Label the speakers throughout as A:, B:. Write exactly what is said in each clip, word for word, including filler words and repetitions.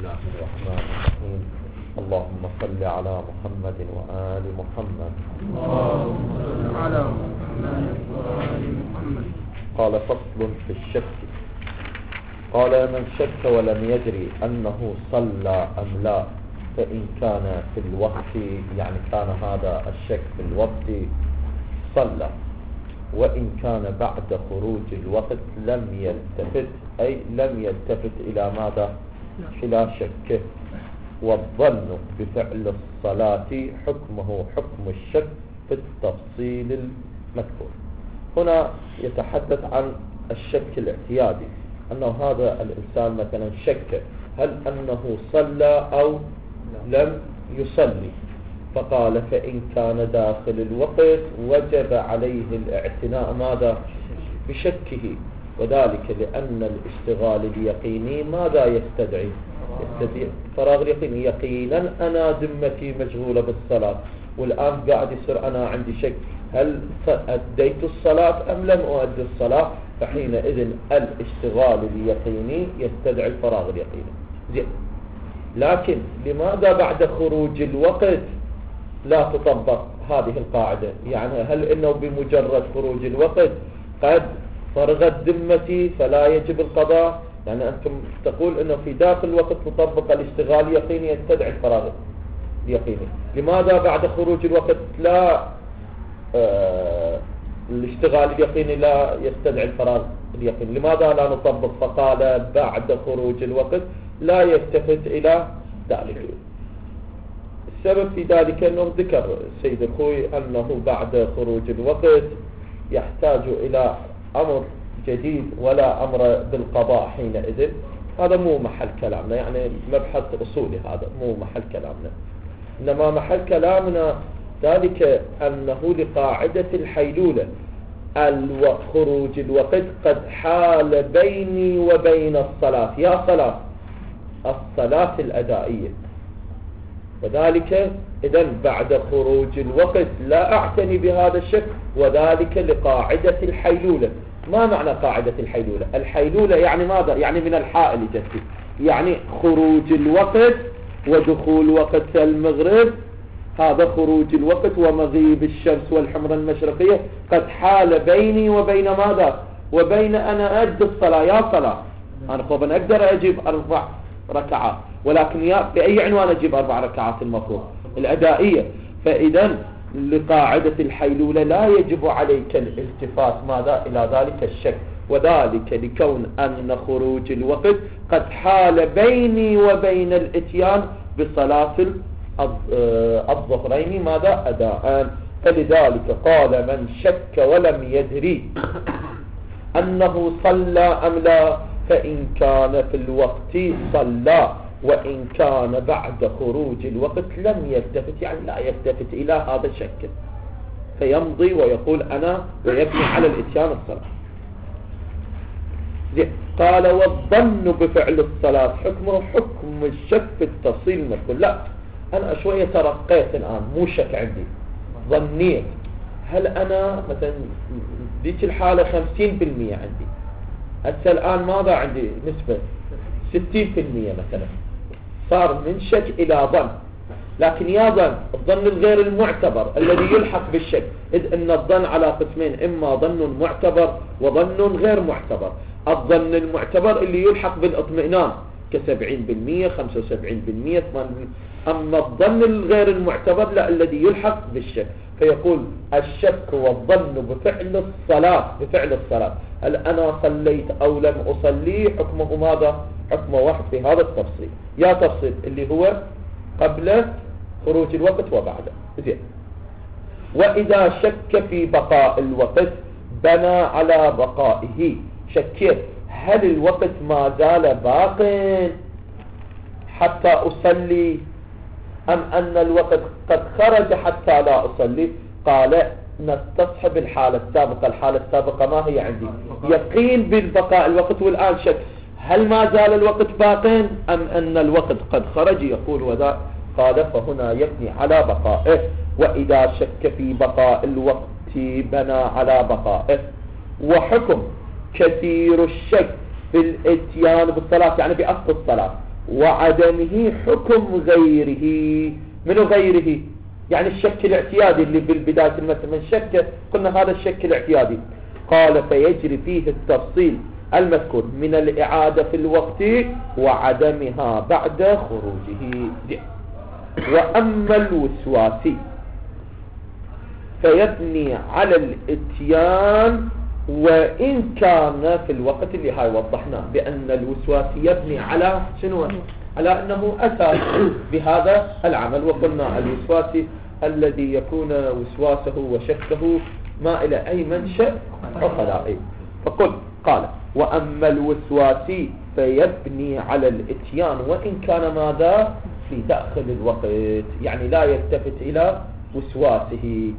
A: الرحمن الرحيم. اللهم صل على محمد وآل محمد.
B: اللهم صل على محمد وآل محمد.
A: قال فصل في الشك. قال من شك ولم يدري أنه صلى أم لا، فإن كان في الوقت، يعني كان هذا الشك في الوقت، صلى، وإن كان بعد خروج الوقت لم يلتفت، أي لم يلتفت إلى ماذا؟ إلى شكه. والظن بفعل الصلاة حكمه حكم الشك في التفصيل المذكور. هنا يتحدث عن الشك الاعتيادي، أنه هذا الإنسان مثلا شك هل أنه صلى أو لم يصلي، فقال فإن كان داخل الوقت وجب عليه الاعتناء ماذا؟ بشكه، وذلك لأن الاشتغال اليقيني ماذا يستدعي؟ يستدعي فراغ اليقيني. يقينا أنا ذمتي مشغولة بالصلاة، والآن قاعد يصير أنا عندي شك هل أديت الصلاة أم لم أؤدي الصلاة، فحينئذ الاشتغال اليقيني يستدعي الفراغ اليقيني. زين، لكن لماذا بعد خروج الوقت لا تطبق هذه القاعدة؟ يعني هل إنه بمجرد خروج الوقت قد فرغت ذمتي فلا يجب القضاء؟ يعني أنتم تقول إنه في داخل الوقت تطبق الاشتغال اليقيني يستدعي الفراغ اليقيني، لماذا بعد خروج الوقت لا آه الاشتغال اليقيني لا يستدعي الفراغ اليقيني؟ لماذا لا نطبق؟ فقال بعد خروج الوقت لا يلتفت إلى ذلك. السبب في ذلك أنه ذكر سيد الخوي أنه بعد خروج الوقت يحتاج إلى أمر جديد ولا أمر بالقضاء حينئذ. هذا مو محل كلامنا، يعني مبحث أصولي، هذا مو محل كلامنا. إنما محل كلامنا ذلك أنه لقاعدة الحيلولة خروج الوقت قد حال بيني وبين الصلاة، يا صلاة الصلاة الأدائية، وذلك إذن بعد خروج الوقت لا أعتني بهذا الشك، وذلك لقاعدة الحيلولة. ما معنى قاعدة الحيلولة؟ الحيلولة يعني ماذا؟ يعني من الحائل جدي، يعني خروج الوقت ودخول وقت المغرب، هذا خروج الوقت ومغيب الشمس والحمرة المشرقية قد حال بيني وبين ماذا؟ وبين أنا أدي الصلاة، يا صلاة أنا طبعا أقدر أجيب أربع ركعات، ولكن يا بأي عنوان أجيب أربع ركعات المفروض؟ الأدائية. فإذا لقاعدة الحيلولة لا يجب عليك الالتفات ماذا؟ إلى ذلك الشك، وذلك لكون أن خروج الوقت قد حال بيني وبين الاتيان بصلاة الظهرين ماذا؟ أداء. فلذلك قال من شك ولم يدري أنه صلى أم لا، فإن كان في الوقت صلى، وإن كان بعد خروج الوقت لم يلتفت، يعني لا يلتفت إلى هذا الشك، فيمضي ويقول أنا ويبني على الإتيان الصلاة. قال والظن بفعل الصلاة حكمه حكم الشك في التفصيل المذكور. لا، أنا شوية ترقيت الآن، مو شك عندي، ظنيت. هل أنا مثلا ديك الحالة خمسين بالمية عندي، هسه الآن ماذا عندي؟ نسبة ستين بالمية مثلا، صار من شك إلى ظن. لكن يا ظن الظن الغير المعتبر الذي يلحق بالشك، إذ أن الظن على قسمين، إما ظن معتبر وظن غير معتبر. الظن المعتبر اللي يلحق بالاطمئنان كسبعين بالمية خمسة وسبعين بالمية ثمانين بالمية. أما الظن الغير المعتبر لا، الذي يلحق بالشك. فيقول الشك والظن بفعل الصلاة، بفعل الصلاة هل أنا صليت أو لم أصلي، حكمه ماذا؟ حكمه واحد في هذا التفصيل. يا تفصيل اللي هو قبل خروج الوقت وبعده. زين. وإذا شك في بقاء الوقت بنى على بقائه. شكيت هل الوقت ما زال باق حتى أصلي أم أن الوقت قد خرج حتى لا أصلي؟ قال نستصحب الحالة السابقة. الحالة السابقة ما هي عندي؟ يقين بالبقاء الوقت، والآن شك هل ما زال الوقت باق أم أن الوقت قد خرج؟ يقول وذا. قال فهنا يبني على بقائه. وإذا شك في بقاء الوقت بنى على بقائه. وحكم كثير الشك في الاتيان بالصلاة، يعني بأصل الصلاة، وعدمه حكم غيره. من غيره؟ يعني الشك الاعتيادي اللي بالبداية المثل، من شك قلنا هذا الشك الاعتيادي. قال فيجري فيه التفصيل المذكور من الإعادة في الوقت وعدمها بعد خروجه. وأما الوسواسي فيبني على الاتيان وإن كان في الوقت اللي هاي وضحناه بأن الوسواسي يبني على شنو؟ على أنه أتى بهذا العمل. وقلنا الوسواسي الذي يكون وسواسه وشكه ما إلى أي منشأ أو خلائق. فقل قال وأما الوسواسي فيبني على الاتيان وإن كان ماذا في داخل الوقت، يعني لا يلتفت إلى وسواسه.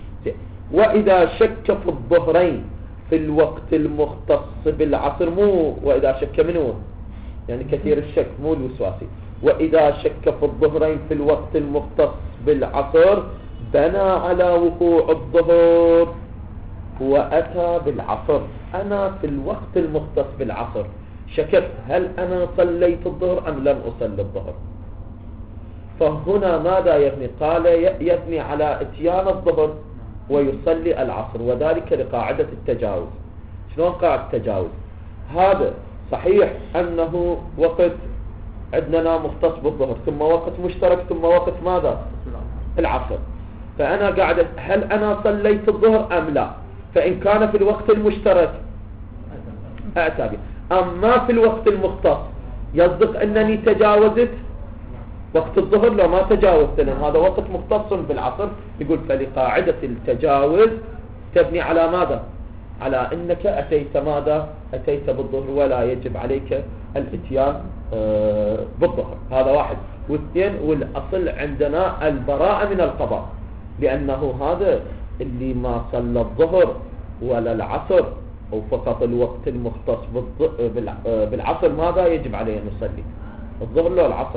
A: وإذا شك في الظهرين في الوقت المختص بالعصر، مو وإذا شك منه يعني كثير الشك مو الوسواسي، وإذا شك في الظهرين في الوقت المختص بالعصر بنى على وقوع الظهر وأتى بالعصر. أنا في الوقت المختص بالعصر شككت هل أنا صليت الظهر أم لم أصلي الظهر، فهنا ماذا يبني؟ قال يبني على اتيان الظهر ويصلي العصر، وذلك لقاعدة التجاوز. شلون قاعدة التجاوز؟ هذا صحيح أنه وقت عندنا مختص بالظهر ثم وقت مشترك ثم وقت ماذا؟ العصر. فأنا قاعدة هل أنا صليت الظهر أم لا؟ فإن كان في الوقت المشترك أأتى به، أما في الوقت المختص يصدق أنني تجاوزت وقت الظهر لو ما تجاوزت لأن هذا وقت مختص بالعصر. يقول فلقاعدة التجاوز تبني على ماذا؟ على أنك أتيت ماذا؟ أتيت بالظهر ولا يجب عليك الاتيان بالظهر. هذا واحد. واثنين والأصل عندنا البراءة من القضاء، لأنه هذا اللي ما صلى الظهر ولا العصر أو فقط الوقت المختص بالعصر ماذا يجب عليه أن يصلي؟ الظهر لو العصر؟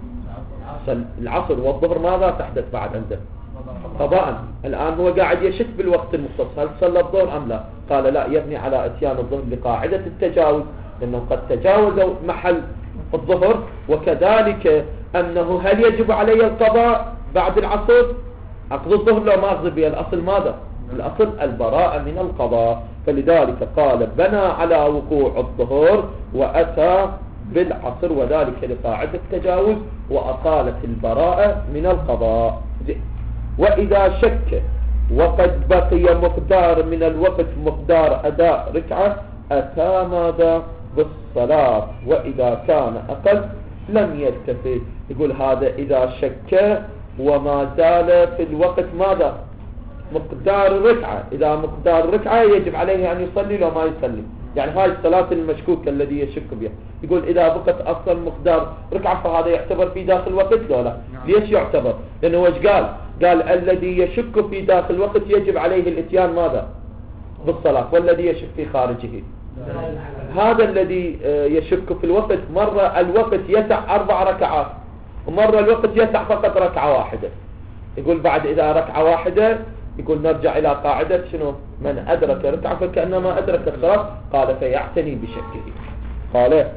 A: العصر والظهر ماذا تحدث بعد عنده؟ قضاء. الآن هو قاعد يشك بالوقت المختص هل صلى الظهر أم لا؟ قال لا، يبني على اتيان الظهر لقاعدة التجاوز، لأنه قد تجاوز محل الظهر. وكذلك أنه هل يجب علي القضاء بعد العصر؟ أقضي الظهر لو ما أقضي به، الأصل ماذا؟ الأصل البراءة من القضاء. فلذلك قال بنى على وقوع الظهر وأتى بالعصر، وذلك لقاعدة التجاوز وأقالت البراءة من القضاء. وإذا شك وقد بقي مقدار من الوقت مقدار أداء ركعة أتى ماذا؟ بالصلاة، وإذا كان أقل لم يلتفت. يقول هذا إذا شك وما زال في الوقت ماذا؟ مقدار الركعة. إذا مقدار الركعة يجب عليه أن يصلي لو ما يصلي، يعني هاي الصلاة المشكوكة الذي يشك بها. يقول إذا بقت أصلا مقدار ركعة فهذا يعتبر في داخل الوقت لو لا؟ ليش يعتبر؟ لأنه وش قال؟ قال الذي يشك في داخل الوقت يجب عليه الاتيان ماذا؟ بالصلاة، والذي يشك في خارجه هذا الذي يشك في الوقت مرة الوقت يسع أربع ركعات ومرة الوقت يسع فقط ركعة واحدة. يقول بعد إذا ركعة واحدة يقول نرجع إلى قاعدة شنو؟ من أدرك ركعة فكأنما أدرك الصلاة. قال فيعتني بشكه. قال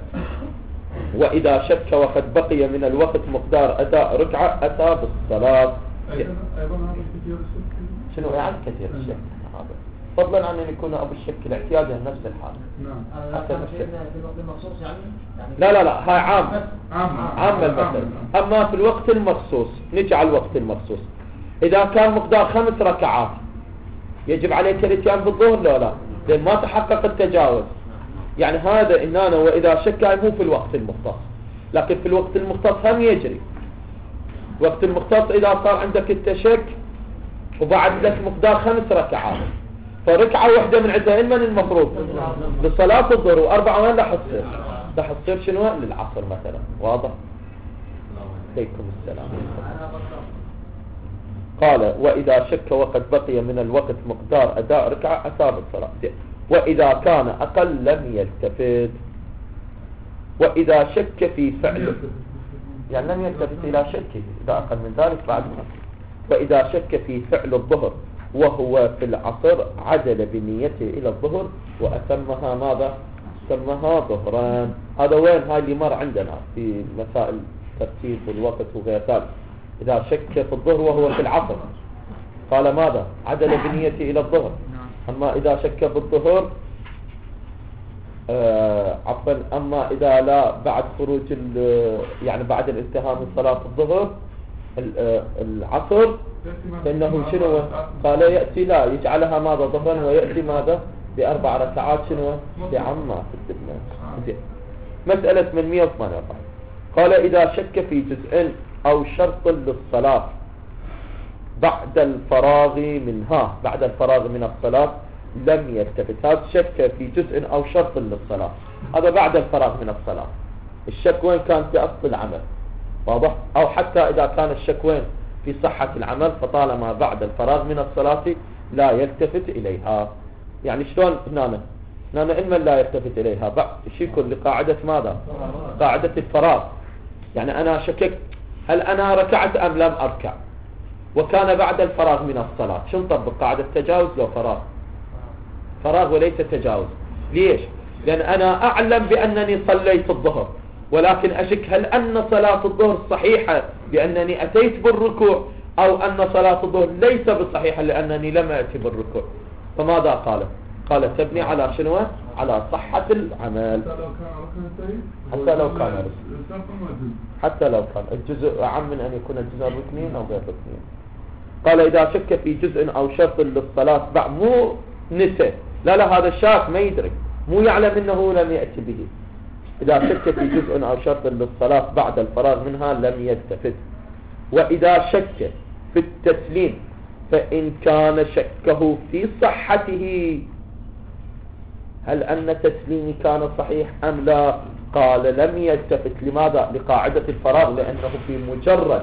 A: وإذا شك وقد بقي من الوقت مقدار أداء ركعة أتى بالصلاة. شنو يعني كثير الشك هذا؟ فضلا عن أن يكون أبو الشك الاعتيادي نفس الحال. لا لا لا هاي عام عام المثل. أما في الوقت المخصوص نجعل الوقت المخصوص إذا كان مقدار خمس ركعات يجب عليك الاتيان بالظهر لا لا؟ لأن ما تحقق التجاوز. يعني هذا إن أنا وإذا شك مو في الوقت المختص، لكن في الوقت المختص هم يجري. وقت المختص إذا صار عندك التشك وبعد لك مقدار خمس ركعات فركعة واحدة من عندها من المفروض لصلاة الظهر وأربعة وين راح تصير؟ راح تصير شنو؟ للعصر مثلا. واضح؟ عليكم السلام. قال وإذا شك وقد بقي من الوقت مقدار أداء ركعة أتى بالصلاة، وإذا كان أقل لم يلتفت. وإذا شك في فعله يعني لم يلتفت إلى شكه إذا أقل من ذلك بعد ما. وإذا شك في فعل الظهر وهو في العصر عدل بنيته إلى الظهر وأتمها ماذا؟ سماها ظهران. هذا وين؟ هاي اللي مر عندنا في مسائل الترتيب والوقت وغير ذلك. إذا شك في الظهر وهو في العصر قال ماذا؟ عدل بنيته إلى الظهر. أما إذا شك بالظهر آه عفوا أما إذا لا بعد خروج يعني بعد الانتهاء من صلاة الظهر العصر فإنه شنو؟ قال يأتي لا يجعلها ماذا؟ ظهرا، ويأتي ماذا؟ بأربع ركعات شنو؟ بعما في الدنيا. مسألة ثمانمئة وثمانية وأربعين قال إذا شك في جزء أو شرط للصلاة بعد الفراغ منها بعد الفراغ من الصلاة لم يلتفت. هذا شك في جزء أو شرط للصلاة، هذا بعد الفراغ من الصلاة. الشك وين كان؟ في أصل العمل، واضح؟ أو حتى إذا كان الشك وين؟ في صحة العمل، فطالما بعد الفراغ من الصلاة لا يلتفت إليها. يعني شلون هنا؟ هنا إما لا يلتفت إليها بعد شيء لقاعدة ماذا؟ قاعدة الفراغ. يعني أنا شككت هل أنا ركعت أم لم أركع، وكان بعد الفراغ من الصلاة، شو نطبق؟ قاعدة تجاوز لو فراغ؟ فراغ وليس تجاوز. ليش؟ لأن أنا أعلم بأنني صليت الظهر، ولكن أشك هل أن صلاة الظهر صحيحة لأنني أتيت بالركوع، أو أن صلاة الظهر ليس بصحيحة لأنني لم أتي بالركوع. فماذا قال؟ قال تبني على شنو؟ على صحة العمل. حتى لو كان حتى لو كان الجزء أعم من أن يكون الجزء ركنين أو غير ركنين. قال إذا شك في جزء أو شرط للصلاة بعد، مو نسى، لا لا هذا الشاك ما يدرك، مو يعلم أنه لم يأتي به. إذا شك في جزء أو شرط للصلاة بعد الفراغ منها لم يلتفت. وإذا شك في التسليم فإن كان شكه في صحته، هل أن تسليمي كان صحيح أم لا؟ قال لم يلتفت. لماذا؟ لقاعدة الفراغ، لأنه في مجرد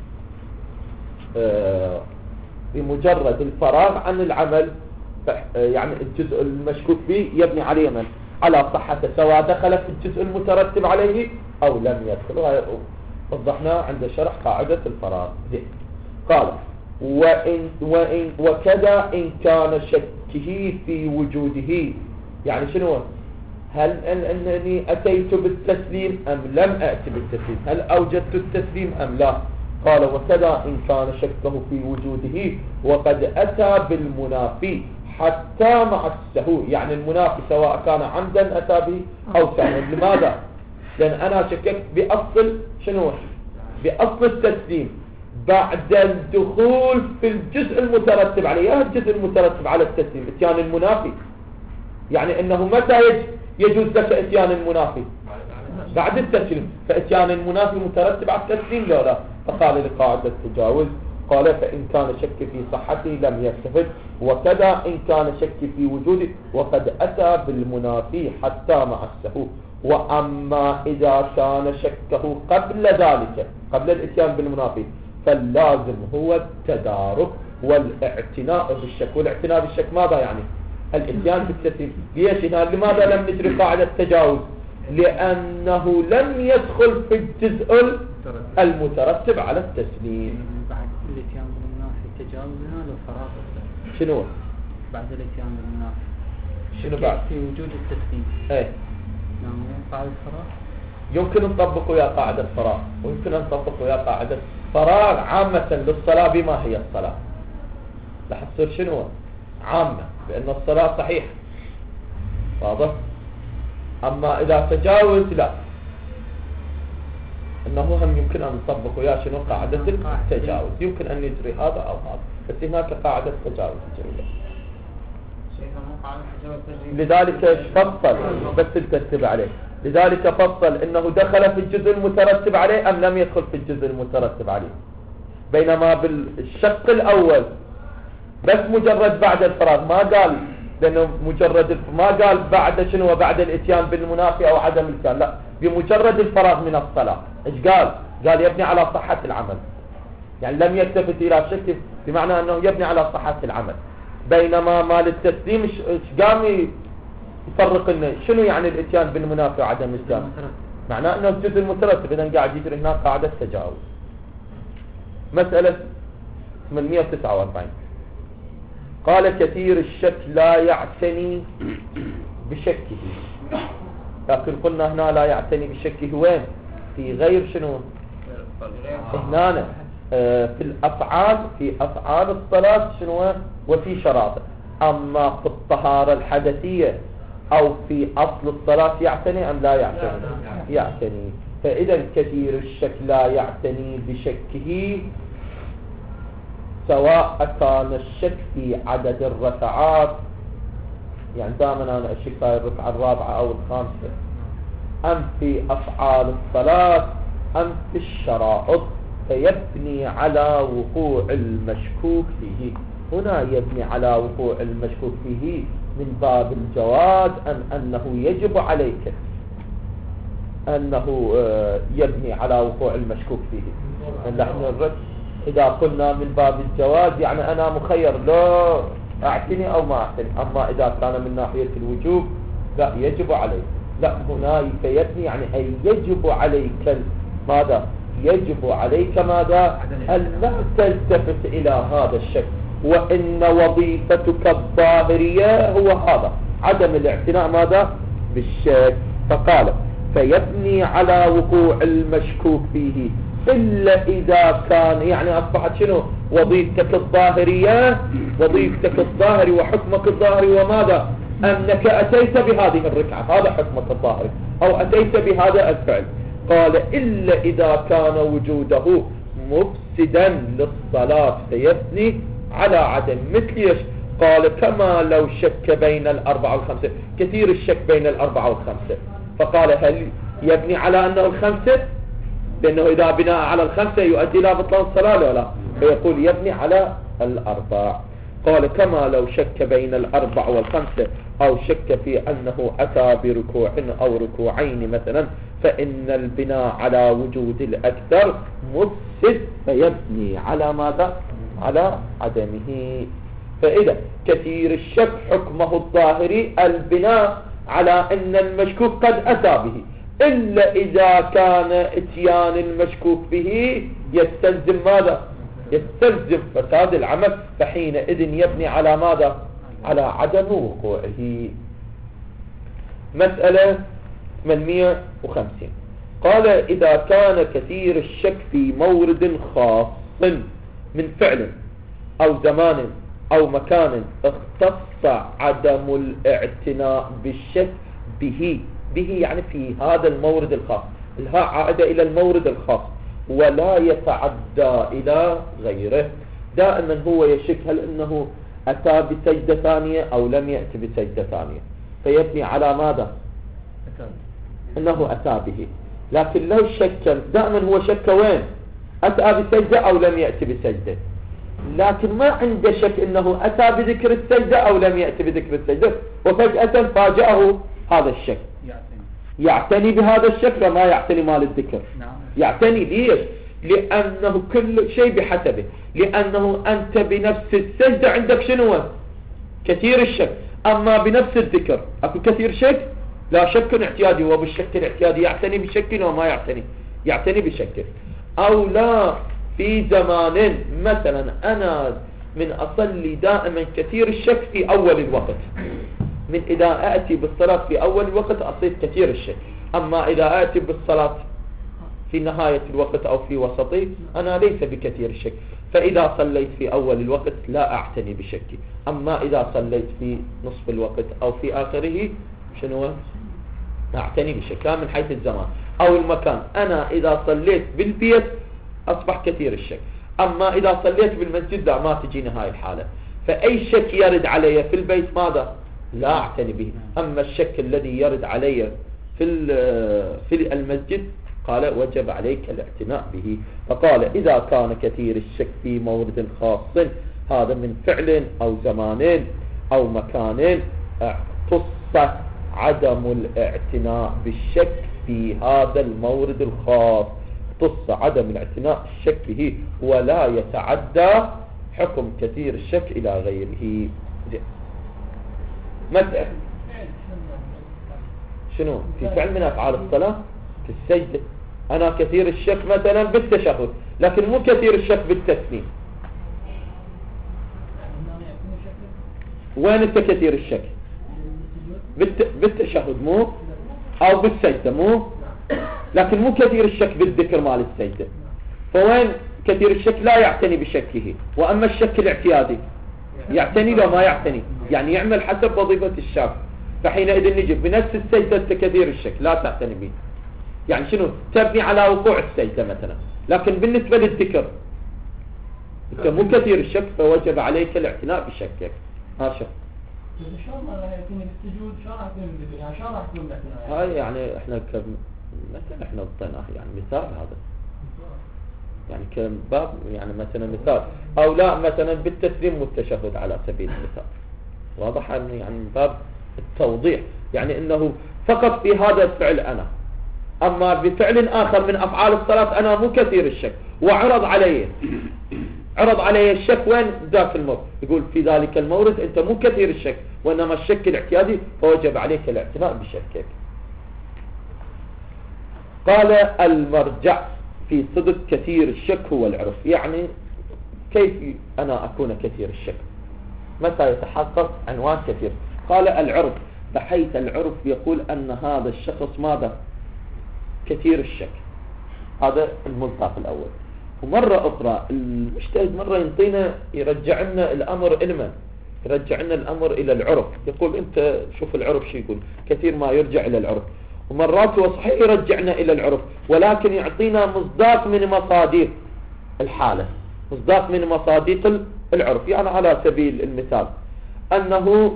A: آه بمجرد الفراغ عن العمل يعني الجزء المشكوك به يبني عليه من؟ على صحته، سواء دخل في الجزء المترتب عليه أو لم يدخل. وضحنا عند شرح قاعدة الفراغ دي. قال وإن وإن وكذا إن كان شكه في وجوده، يعني شنو؟ هل أن أنني أتيت بالتسليم أم لم أأتي بالتسليم؟ هل أوجدت التسليم أم لا؟ قال وكذا إن كان شكه في وجوده وقد أتى بالمنافي حتى مع السهو. يعني المنافي سواء كان عمدا أتى به أو سهوا. لماذا؟ لأن أنا شككت بأصل شنو؟ بأصل التسليم بعد الدخول في الجزء المترتب عليه. الجزء المترتب على التسليم اتيان المنافي، يعني انه متى يجوز لك اتيان المنافي؟ بعد التسليم. فاتيان المنافي مترتب على التسليم لو لا؟ فقال لقاعدة التجاوز قال فإن كان شك في صحته لم يلتفت، وكذا إن كان شك في وجوده وقد أتى بالمنافي حتى مع السهو. وأما إذا كان شكه قبل ذلك قبل الاتيان بالمنافي فاللازم هو التدارك والاعتناء بالشك. والاعتناء بالشك ماذا يعني؟ الاتيان بالتسليم. ليش هنا؟ لماذا لم نجري قاعدة التجاوز؟ لأنه لم يدخل في الجزء المترتب على التسليم.
C: بعد الاتيان بالمنافي تجاوز هنا لو فراغ؟
A: شنو؟
C: بعد الاتيان بالمنافي
A: شنو بعد؟
C: في وجود التسليم.
A: ايه
C: نعم. قاعدة الفراغ
A: يمكن نطبق ويا قاعدة فراغ، ويمكن أن نطبق ويا قاعدة فراغ عامة للصلاة. بما هي الصلاة؟ رح تصير شنو؟ عامة بأن الصلاة صحيح، واضح؟ أما إذا تجاوز لا، إنه هم يمكن أن نطبق ويا شنو؟ قاعدة التجاوز. يمكن أن يجري هذا أو هذا، بس هناك قاعدة تجاوز جريدة. لذلك فصل، بس تكتب عليه، لذلك فصل إنه دخل في الجزء المترتب عليه أم لم يدخل في الجزء المترتب عليه. بينما بالشق الأول بس مجرد بعد الفراغ، ما قال لأنه مجرد ما قال بعد شنو؟ بعد الاتيان بالمنافي أو عدم الاتيان، لا، بمجرد الفراغ من الصلاة. إيش قال؟ قال يبني على صحة العمل، يعني لم يلتفت إلى شك، بمعنى أنه يبني على صحة العمل. بينما مال التسليم إيش قام يفرق إنه شنو يعني الاتيان بالمنافي وعدم الاتيان؟ معناه أنه الجزء المترتب، إذن قاعد يجري هناك قاعدة تجاوز. مسألة ثمانمئة وتسعة وأربعين قال كثير الشك لا يعتني بشكه. لكن قلنا هنا لا يعتني بشكه وين في غير شنو هنا آه في الأفعال في أفعال الصلاة شنو وفي شرائطه. أما في الطهارة الحدثية أو في أصل الصلاة يعتني أم لا يعتني يعتني. فإذا كثير الشك لا يعتني بشكه سواء كان الشك في عدد الركعات، يعني دائما أنا أشك في الركعة الرابعة أو الخامسة، أم في أفعال الصلاة أم في الشرائط، فيبني على وقوع المشكوك فيه. هنا يبني على وقوع المشكوك فيه من باب الجواز أم أنه يجب عليك أنه يبني على وقوع المشكوك فيه. نحن الرد إذا قلنا من باب الجواز يعني أنا مخير لا أعتني أو ما أعتني. أما إذا كان من ناحية الوجوب لا يجب عليك، لا هنا يبني يعني أي يجب عليك ماذا يجب عليك ماذا أن لا تلتفت إلى هذا الشك، وإن وظيفتك الظاهرية هو هذا عدم الاعتناء ماذا بالشك. فقال فيبني على وقوع المشكوك فيه إلا إذا كان يعني أصبحت شنو وظيفتك الظاهرية وظيفتك الظاهري وحكمك الظاهري وماذا أنك أتيت بهذه الركعة، هذا حكمك الظاهري، أو أتيت بهذا الفعل. قال إلا إذا كان وجوده مفسدا للصلاة فيبني على عدم. مثل ايش؟ قال كما لو شك بين الأربعة والخمسة، كثير الشك بين الأربعة والخمسة، فقال هل يبني على أنه الخمسة؟ لأنه إذا بناء على الخمسة يؤدي إلى بطلان الصلاة ولا لا؟ فيقول يبني على الأربع. قال كما لو شك بين الأربع والخمسة أو شك في أنه أتى بركوع أو ركوعين مثلا، فإن البناء على وجود الأكثر مفسد فيبني على ماذا؟ على عدمه. فإذا كثير الشك حكمه الظاهري البناء على أن المشكوك قد أتى به، إلا إذا كان اتيان المشكوك به يستلزم ماذا؟ يستلزم فساد العمل، فحينئذ يبني على ماذا؟ على عدم وقوعه. مسألة ثمانمئة وخمسين قال إذا كان كثير الشك في مورد خاص من فعل أو زمان أو مكان اختص عدم الاعتناء بالشك به به يعني في هذا المورد الخاص، الهاء عائدة إلى المورد الخاص ولا يتعدى إلى غيره. دائما هو يشك هل أنه أتى بسجدة ثانية أو لم يأتي بسجدة ثانية، فيبني على ماذا؟ أنه أتى به. لكن لو شك دائما هو شك وين؟ أتى بسجدة أو لم يأتي بسجدة، لكن ما عنده شك أنه أتى بذكر السجدة أو لم يأتي بذكر السجدة، وفجأة فاجأه هذا الشك. يعتني بهذا الشك وما يعتني مال الذكر. يعتني ليش؟ لأنه كل شيء بحسبه، لأنه أنت بنفس السجدة عندك شنو؟ كثير الشك. أما بنفس الذكر أكو كثير شك؟ لا شك اعتيادي، وبالشك الاعتيادي يعتني بشك وما يعتني يعتني بشك. أو لا في زمان مثلا أنا من أصلي دائما كثير الشك في أول الوقت، من إذا أتي بالصلاة في أول الوقت أصيب كثير الشك. أما إذا أتي بالصلاة في نهاية الوقت أو في وسطي أنا ليس بكثير الشك، فإذا صليت في أول الوقت لا أعتني بشكي. أما إذا صليت في نصف الوقت أو في آخره شنو أعتني بشك من حيث الزمان أو المكان. أنا إذا صليت بالبيت أصبح كثير الشك، أما إذا صليت بالمسجد لا ما تجيني هاي الحالة. فأي شك يرد علي في البيت ماذا؟ لا أعتني به. أما الشك الذي يرد علي في في المسجد قال وجب عليك الاعتناء به. فقال إذا كان كثير الشك في مورد خاص، هذا من فعل أو زمان أو مكان، اختص عدم الاعتناء بالشك في هذا المورد الخاص، اختص عدم الاعتناء الشك به ولا يتعدى حكم كثير الشك إلى غيره. مثلا شنو في فعل من أفعال الصلاة في السجدة أنا كثير الشك مثلا بالتشهد، لكن مو كثير الشك بالتسليم. وين انت كثير الشك؟ بالت... بالتشهد مو أو بالسجدة مو، لكن مو كثير الشك بالذكر مال السجدة. فوين كثير الشك لا يعتني بشكه، وأما الشك الاعتيادي يعتني لو ما يعتني، يعني يعمل حسب وظيفة الشاك. فحينئذ نجيب بنفس السجدة أنت كثير الشك لا تعتني به، يعني شنو تبني على وقوع السجدة مثلا، لكن بالنسبة للذكر أنت مو كثير الشك فوجب عليك الاعتناء بشكك. ها شو
B: شلون راح يكون السجود، شلون راح يكون الذكر، يعني شلون راح يكون الاعتناء؟
A: هاي يعني احنا ك مثلا احنا اعطيناه يعني مثال هذا، يعني كباب يعني مثلا مثال، او لا مثلا بالتسليم والتشهد على سبيل المثال، واضح انه يعني من باب التوضيح، يعني انه فقط في هذا الفعل انا، اما بفعل اخر من افعال الصلاة انا مو كثير الشك وعرض علي عرض علي الشك وين ذاك المورد، يقول في ذلك المورد انت مو كثير الشك وانما الشك الاعتيادي فوجب عليك الاعتناء بشكك. قال المرجع في صدق كثير الشك هو العرف، يعني كيف أنا أكون كثير الشك، متى يتحقق عنوان كثير؟ قال العرف، بحيث العرف يقول أن هذا الشخص ماذا كثير الشك، هذا المصداق الأول. ومرة أخرى المجتهد مرة ينطينا يرجع لنا الأمر علما، يرجع لنا الأمر إلى العرف، يقول أنت شوف العرف شو يقول، كثير ما يرجع إلى العرف، ومرات هو صحيح يرجعنا إلى العرف ولكن يعطينا مصداق من مصادق الحالة، مصداق من مصادق العرف. يعني على سبيل المثال أنه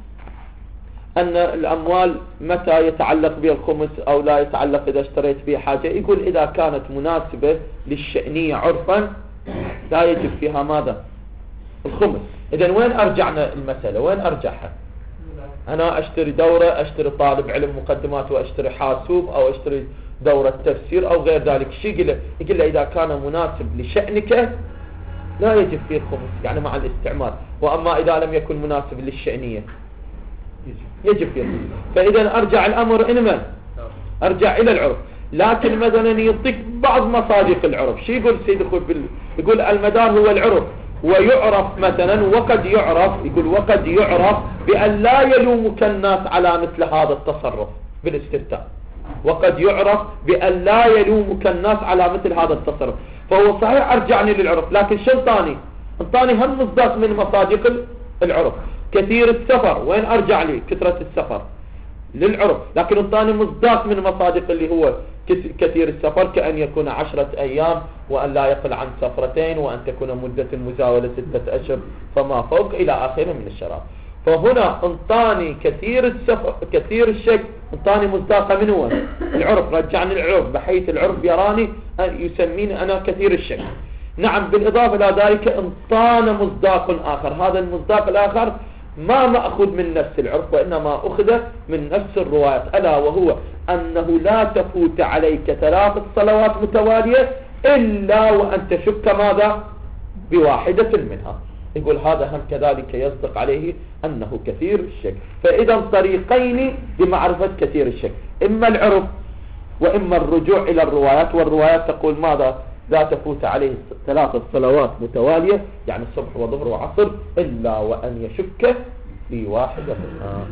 A: أن الأموال متى يتعلق بها الخمس أو لا يتعلق إذا اشتريت بها حاجة، يقول إذا كانت مناسبة للشأنية عرفا لا يجب فيها ماذا الخمس. إذن وين أرجعنا المسألة، وين أرجعها؟ أنا أشتري دورة، أشتري طالب علم مقدمات وأشتري حاسوب أو أشتري دورة تفسير أو غير ذلك، شيء يقول له يقول له إذا كان مناسب لشأنك لا يجب فيه الخمس يعني مع الاستعمال، وأما إذا لم يكن مناسب للشأنية يجب فيه الخمس. فإذا أرجع الأمر إنما أرجع إلى العرف، لكن مثلا يعطيك بعض مصادق العرف. شيء يقول سيد أخوي يقول المدار هو العرف، ويعرف مثلا وقد يعرف، يقول وقد يعرف بأن لا يلومك الناس على مثل هذا التصرف بالاستفتاء، وقد يعرف بأن لا يلومك الناس على مثل هذا التصرف. فهو صحيح أرجعني للعرف، لكن شو انطاني انطاني هم مصداق من مصادق العرف. كثير السفر وين أرجع لي كثرة السفر للعرف، لكن انطاني مصداق من مصادق اللي هو كثير السفر كأن يكون عشرة أيام وأن لا يقل عن سفرتين وأن تكون مدة المزاولة ستة أشهر فما فوق إلى آخره من الشرائط. فهنا انطاني كثير السفر كثير الشك انطاني مصداقة من هو العرف، رجعني العرف بحيث العرف يراني يسميني أنا كثير الشك. نعم بالإضافة إلى ذلك انطانا مصداق آخر، هذا المصداق الآخر ما مأخذ من نفس العرف وإنما أخذ من نفس الروايات، ألا وهو أنه لا تفوت عليك ثلاث صلوات متوالية إلا وأن تشك ماذا بواحدة منها. يقول هذا هم كذلك يصدق عليه أنه كثير الشك. فإذا طريقين لمعرفة كثير الشك، إما العرف وإما الرجوع إلى الروايات، والروايات تقول ماذا لا تفوت عليه ثلاث صلوات متوالية يعني الصبح وظهر وعصر إلا وأن يشك في واحدة منها.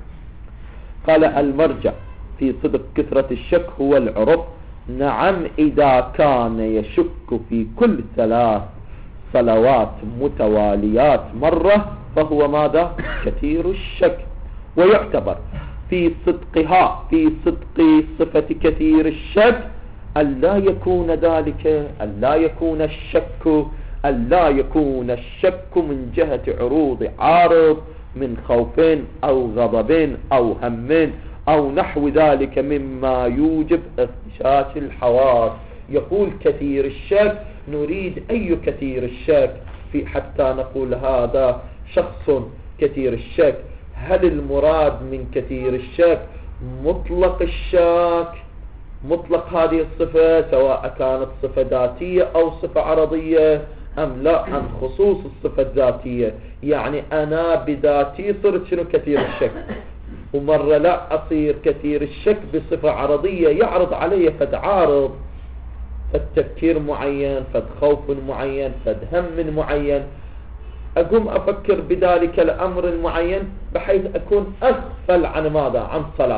A: قال المرجع في صدق كثرة الشك هو العرف. نعم إذا كان يشك في كل ثلاث صلوات متواليات مرة فهو ماذا كثير الشك. ويعتبر في صدقها في صدق صفة كثير الشك ألا يكون ذلك ألا يكون الشك ألا يكون الشك من جهة عروض عارض من خوفين أو غضبين أو همين أو نحو ذلك مما يوجب اغتشاش الحواس. يقول كثير الشك نريد أي كثير الشك في حتى نقول هذا شخص كثير الشك. هل المراد من كثير الشك مطلق الشك، مطلق هذه الصفة سواء كانت صفة ذاتية أو صفة عرضية، أم لا عن خصوص الصفة الذاتية؟ يعني أنا بذاتي صرت شنو كثير الشك، ومرة لا أصير كثير الشك بصفة عرضية يعرض علي فد عارض، فد تفكير معين، فد خوف معين، فد هم معين، أقوم أفكر بذلك الأمر المعين بحيث أكون أغفل عن ماذا عن صلاتي.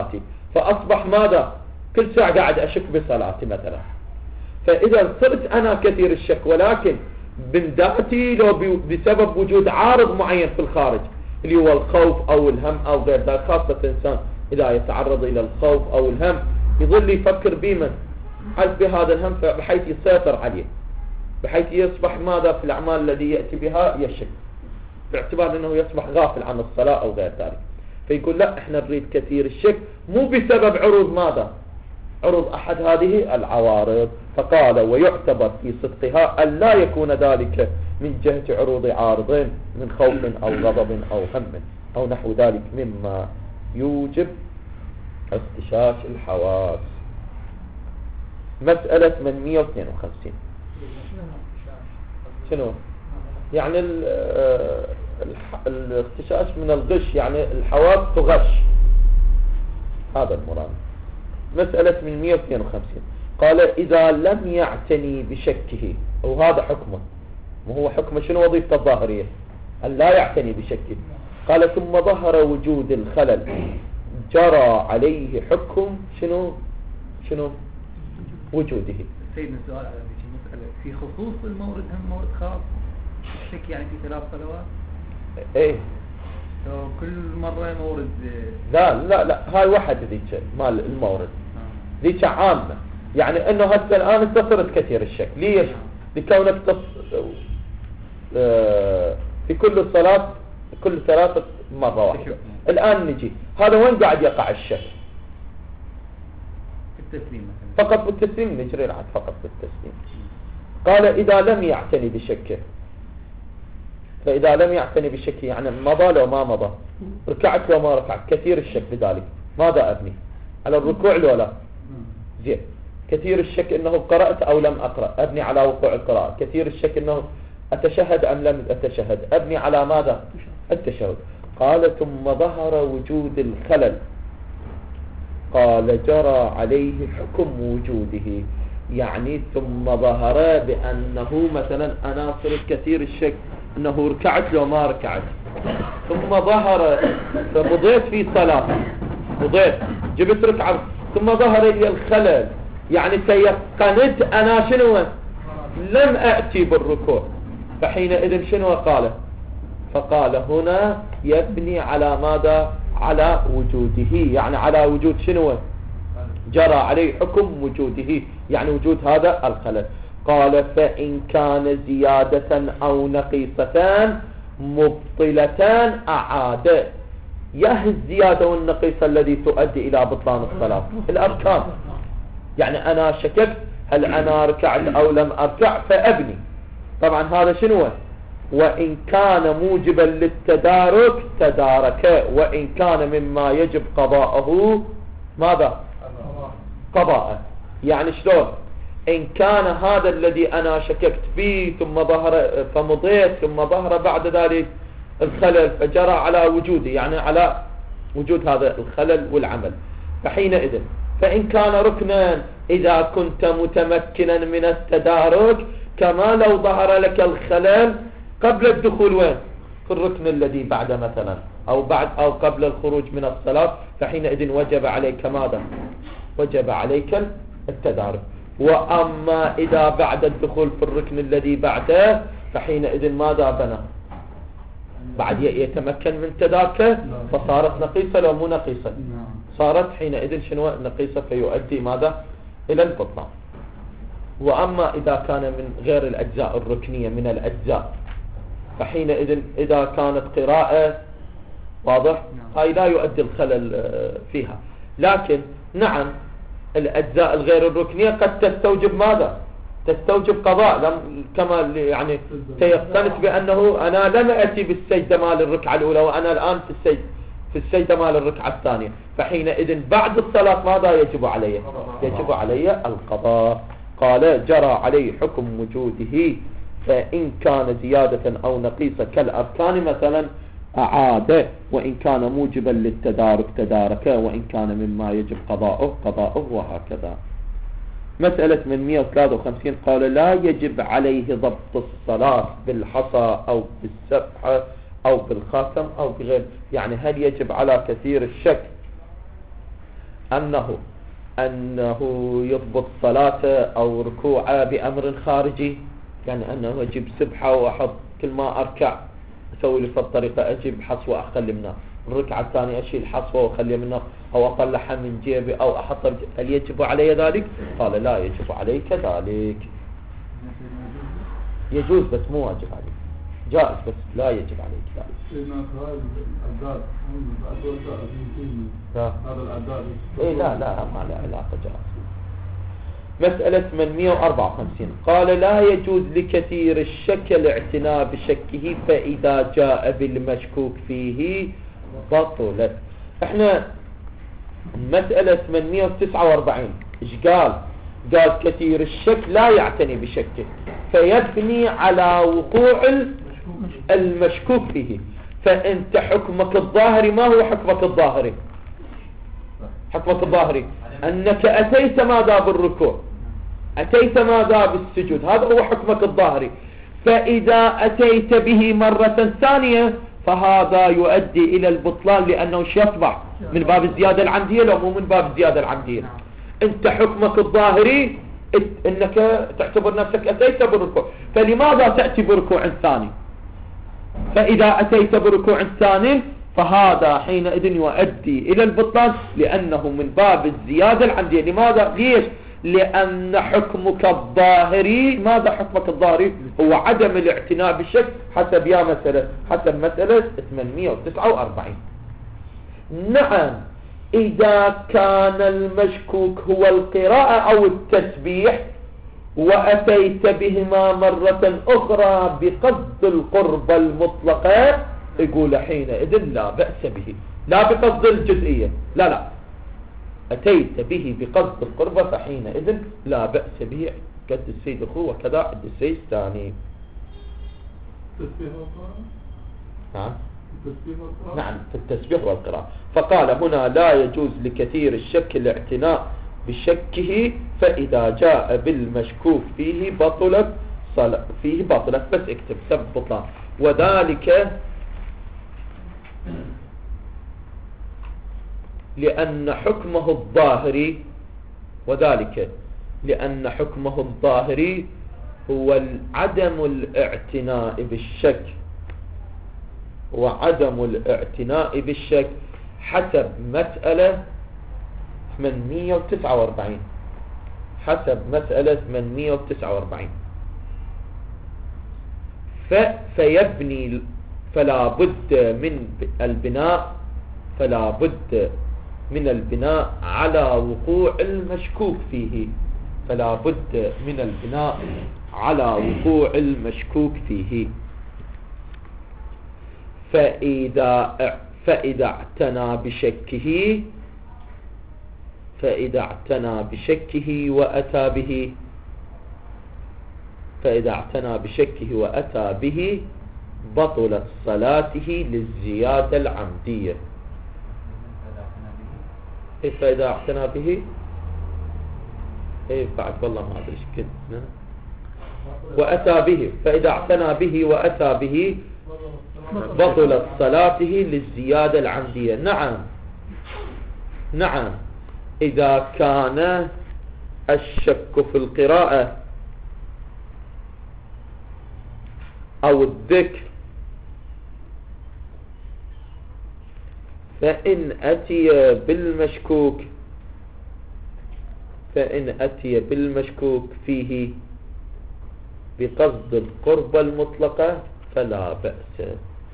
A: فأصبح ماذا؟ كل ساعة قاعد أشك بصلاتي مثلا. فإذا صرت أنا كثير الشك ولكن من ذاتي لو بسبب وجود عارض معين في الخارج اللي هو الخوف أو الهم أو غير ذلك، خاصة الإنسان إذا يتعرض إلى الخوف أو الهم يظل يفكر بمن حيث بهذا الهم بحيث يسيطر عليه، بحيث يصبح ماذا في الأعمال الذي يأتي بها يشك، باعتبار أنه يصبح غافل عن الصلاة أو غير ذلك. فيقول لا، احنا نريد كثير الشك مو بسبب عروض ماذا؟ عروض أحد هذه العوارض. فقال ويعتبر في صدقها أن لا يكون ذلك من جهة عروض عارضين من خوف أو غضب أو هم أو نحو ذلك مما يوجب استشاش الحواس. مسألة ثمانمئة واثنين وخمسين. شنو؟ يعني الاختشاش من الغش، يعني الحواس تغش، هذا المراد. مسألة ثمانمئة واثنين وخمسين قال إذا لم يعتني بشكه، وهذا حكمه، وهو حكمه شنو وظيفة الظاهرية؟ أن لا يعتني بشكه. قال ثم ظهر وجود الخلل جرى عليه حكم شنو شنو وجوده.
C: سيدنا السؤال على هذه المسألة في خصوص المورد هم مورد خاص الشك، يعني في ثلاث صلوات
A: ايه
C: لو كل مرة مورد.
A: لا لا لا هاي واحد ذيك مال المورد ذيك عامة، يعني انه هسه الان انتصرت كثير الشك. ليش؟ لكونك تص... آه في كل صلاة كل ثلاثة مرة واحدة. الان نجي هذا وين قاعد يقع الشك؟
C: في التسليم مثلا،
A: فقط بالتسليم، نجري العد فقط بالتسليم. قال إذا لم يعتني بشكه، فإذا لم يعتني بشكه يعني مضى لو ما مضى، ركعت لو ما ركعت، كثير الشك بذلك، ماذا أبني؟ على الركوع لو لا؟ زين. كثير الشك إنه قرأت أو لم أقرأ، أبني على وقوع القراءة. كثير الشك إنه أتشهد أم لم أتشهد، أبني على ماذا؟ التشهد. قال ثم ظهر وجود الخلل قال جرى عليه حكم وجوده، يعني ثم ظهر بأنه مثلا أنا صرت كثير الشك أنه ركعت لو ما ركعت، ثم ظهر فمضيت في صلاة، مضيت جبت ركعة ثم ظهر لي الخلل، يعني تيقنت أنا شنو لم أأتي بالركوع، فحينئذ شنو قال؟ فقال هنا يبني على ماذا؟ على وجوده، يعني على وجود شنو؟ جرى عليه حكم وجوده، يعني وجود هذا الخلل. قال فإن كان زيادة أو نقيصتان مبطلتان أعاد. يهي الزيادة والنقيصة الذي تؤدي إلى بطلان الصلاة الأركان، يعني أنا شككت هل أنا ركعت أو لم أركع فأبني. طبعا هذا شنو؟ وإن كان موجبا للتدارك تدارك، وإن كان مما يجب قضاءه ماذا؟ قضاء. يعني شلون؟ إن كان هذا الذي أنا شككت فيه ثم ظهر فمضيت ثم ظهر بعد ذلك الخلل فجرى على وجوده، يعني على وجود هذا الخلل والعمل، فحينئذ فإن كان ركنا إذا كنت متمكنا من التدارك كما لو ظهر لك الخلل قبل الدخول وين؟ في الركن الذي بعد مثلا أو بعد أو قبل الخروج من الصلاة، فحينئذ وجب عليك ماذا؟ وجب عليك التدارك. وأما إذا بعد الدخول في الركن الذي بعده فحينئذ ماذا بنى؟ بعد يتمكن من تداركه فصارت نقيصة لو مو نقيصة؟ صارت حينئذ شنو نقيصة، فيؤدي ماذا؟ إلى البطلان. وأما إذا كان من غير الأجزاء الركنية من الأجزاء فحينئذ إذا كانت قراءة واضح هاي لا يؤدي الخلل فيها، لكن نعم الأجزاء الغير الركنية قد تستوجب ماذا؟ تستوجب قضاء، لم كما يعني تيقنت بأنه أنا لم أتي بالسجدة مال الركعة الأولى وأنا الآن في السجدة في السجدة مال الركعة الثانية، فحينئذ بعد الصلاة ماذا يجب علي؟ يجب علي القضاء. قال جرى عليه حكم وجوده، فإن كان زيادة أو نقيصة كالأركان مثلا أعاد، وإن كان موجبا للتدارك تدارك، وإن كان مما يجب قضاؤه قضاؤه، وهكذا. مسألة ثمانمئة وثلاثة وخمسين قال لا يجب عليه ضبط الصلاة بالحصى أو بالسبحة أو بالخاتم أو بغير، يعني هل يجب على كثير الشك أنه أنه يضبط صلاته أو ركوعه بأمر خارجي، يعني أنه أجيب سبحة وأحط كل ما أركع أسوي لي في الطريقة، أجيب حصوة أخلي منها، الركعة الثانية أشيل حصوة وأخلي منها، أو أطلعها من جيبي أو أحطها، هل يجب علي ذلك؟ قال لا يجب عليك ذلك. يجوز بس مو واجب عليك، جائز بس لا يجب عليك ذلك. هذا الأعداد إيه لا لا ما له علاقة جائز. مسألة ثمانمئة وأربعة وخمسين قال لا يجوز لكثير الشك الاعتناء بشكه فإذا جاء بالمشكوك فيه بطلت. احنا مسألة ثمانمئة وتسعة وأربعين ايش قال؟ قال كثير الشك لا يعتني بشكه فيبني على وقوع المشكوك فيه. فانت حكمك الظاهري ما هو حكمك الظاهري؟ حكمك الظاهري انك اتيت ماذا بالركوع، اتيت ماذا بالسجود، هذا هو حكمك الظاهري. فاذا اتيت به مرة ثانية فهذا يؤدي الى البطلان، لانه يصبح من باب الزيادة العمدية لو مو من باب الزيادة العمدية. انت حكمك الظاهري انك تعتبر نفسك اتيت بالركوع، فلماذا تأتي بركوع ثاني؟ فاذا اتيت بركوع ثاني فهذا حينئذ يؤدي الى البطلان، لانه من باب الزيادة العمدية. لماذا؟ ليش؟ لان حكمك الظاهري، ماذا حكمك الظاهري؟ هو عدم الاعتناء بالشك حسب يا مسألة حسب مسألة ثمانمئة وتسعة وأربعين. نعم إذا كان المشكوك هو القراءة أو التسبيح وأتيت بهما مرة أخرى بقصد القرب المطلقة يقول حينئذ لا بأس به، لا بقصد الجزئية، لا لا أتيت به بقصد القرب فحينئذ لا بأس به قد السيد أخوه وكذا عند السيد الثاني. نعم نعم في التسبيح والقراءة. فقال هنا لا يجوز لكثير الشك الاعتناء بشكه فإذا جاء بالمشكوك فيه بطلت صلاة فيه بطلت، بس اكتب سبب بطلان. وذلك لأن حكمه الظاهري وذلك لأن حكمه الظاهري هو عدم الاعتناء بالشك وعدم الاعتناء بالشك حسب مسألة ثمانمئة وتسعة وأربعين حسب مسألة ثمانمئة وتسعة وأربعين فيبني فلا بد من البناء فلا بد من البناء على وقوع المشكوك فيه فلا بد من البناء على وقوع المشكوك فيه. فإذا فإذا اعتنى بشكه فإذا اعتنى بشكه وأتى به فإذا اعتنى بشكه وأتى به بطلت صلاته للزيادة العمدية. فإذا اعتنى به ايه بعد والله ما أدري ايش كده وأتى به فإذا اعتنى به وأتى به بطلت صلاته للزيادة العمدية. نعم نعم إذا كان الشك في القراءة أو الذكر فإن أتي بالمشكوك فإن أتي بالمشكوك فيه بقصد القرب المطلقة فلا بأس.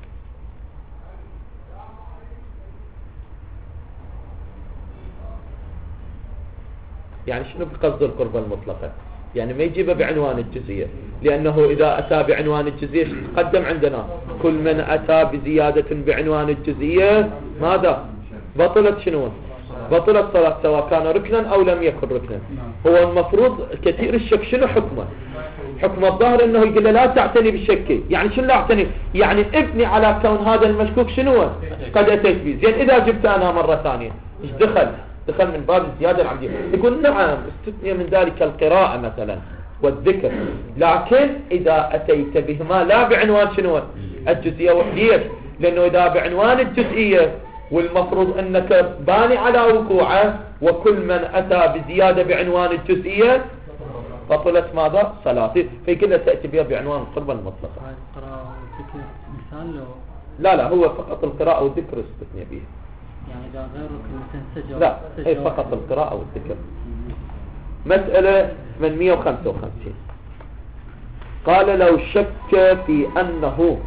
A: يعني شنو بقصد القرب المطلقة؟ يعني ما يجيبه بعنوان الجزئية، لأنه إذا أتى بعنوان الجزئية تقدم عندنا كل من أتى بزيادة بعنوان الجزئية ماذا؟ بطلت شنو؟ بطلت صلاة سواء كان ركنا أو لم يكن ركنا. هو المفروض كثير الشك شنو حكمه؟ حكم الظاهر انه يقول لا تعتني بالشك. يعني شنو لا اعتني؟ يعني ابني على كون هذا المشكوك شنو قد اتيت به. زين اذا جبت انا مرة ثانية ايش دخل؟ دخل من باب الزيادة العمدية. يقول نعم استثني من ذلك القراءة مثلا والذكر، لكن اذا اتيت بهما لا بعنوان شنو الجزئية. ليش؟ لانه اذا بعنوان الجزئية والمفروض أنك باني على وقوعه، وكل من أتى بزيادة بعنوان الجزئية بطلت ماذا؟ صلاته. في كلها تأتي بها بعنوان القربة المطلقة.
C: هاي القراءة والذكر مثال له؟
A: لا لا، هو فقط القراءة والذكر استثني به.
C: يعني إذا غير ركن سجد
A: لا، هي فقط القراءة والذكر. مسألة ثمانمئة وخمسة وخمسين، قال لو شك في أنه،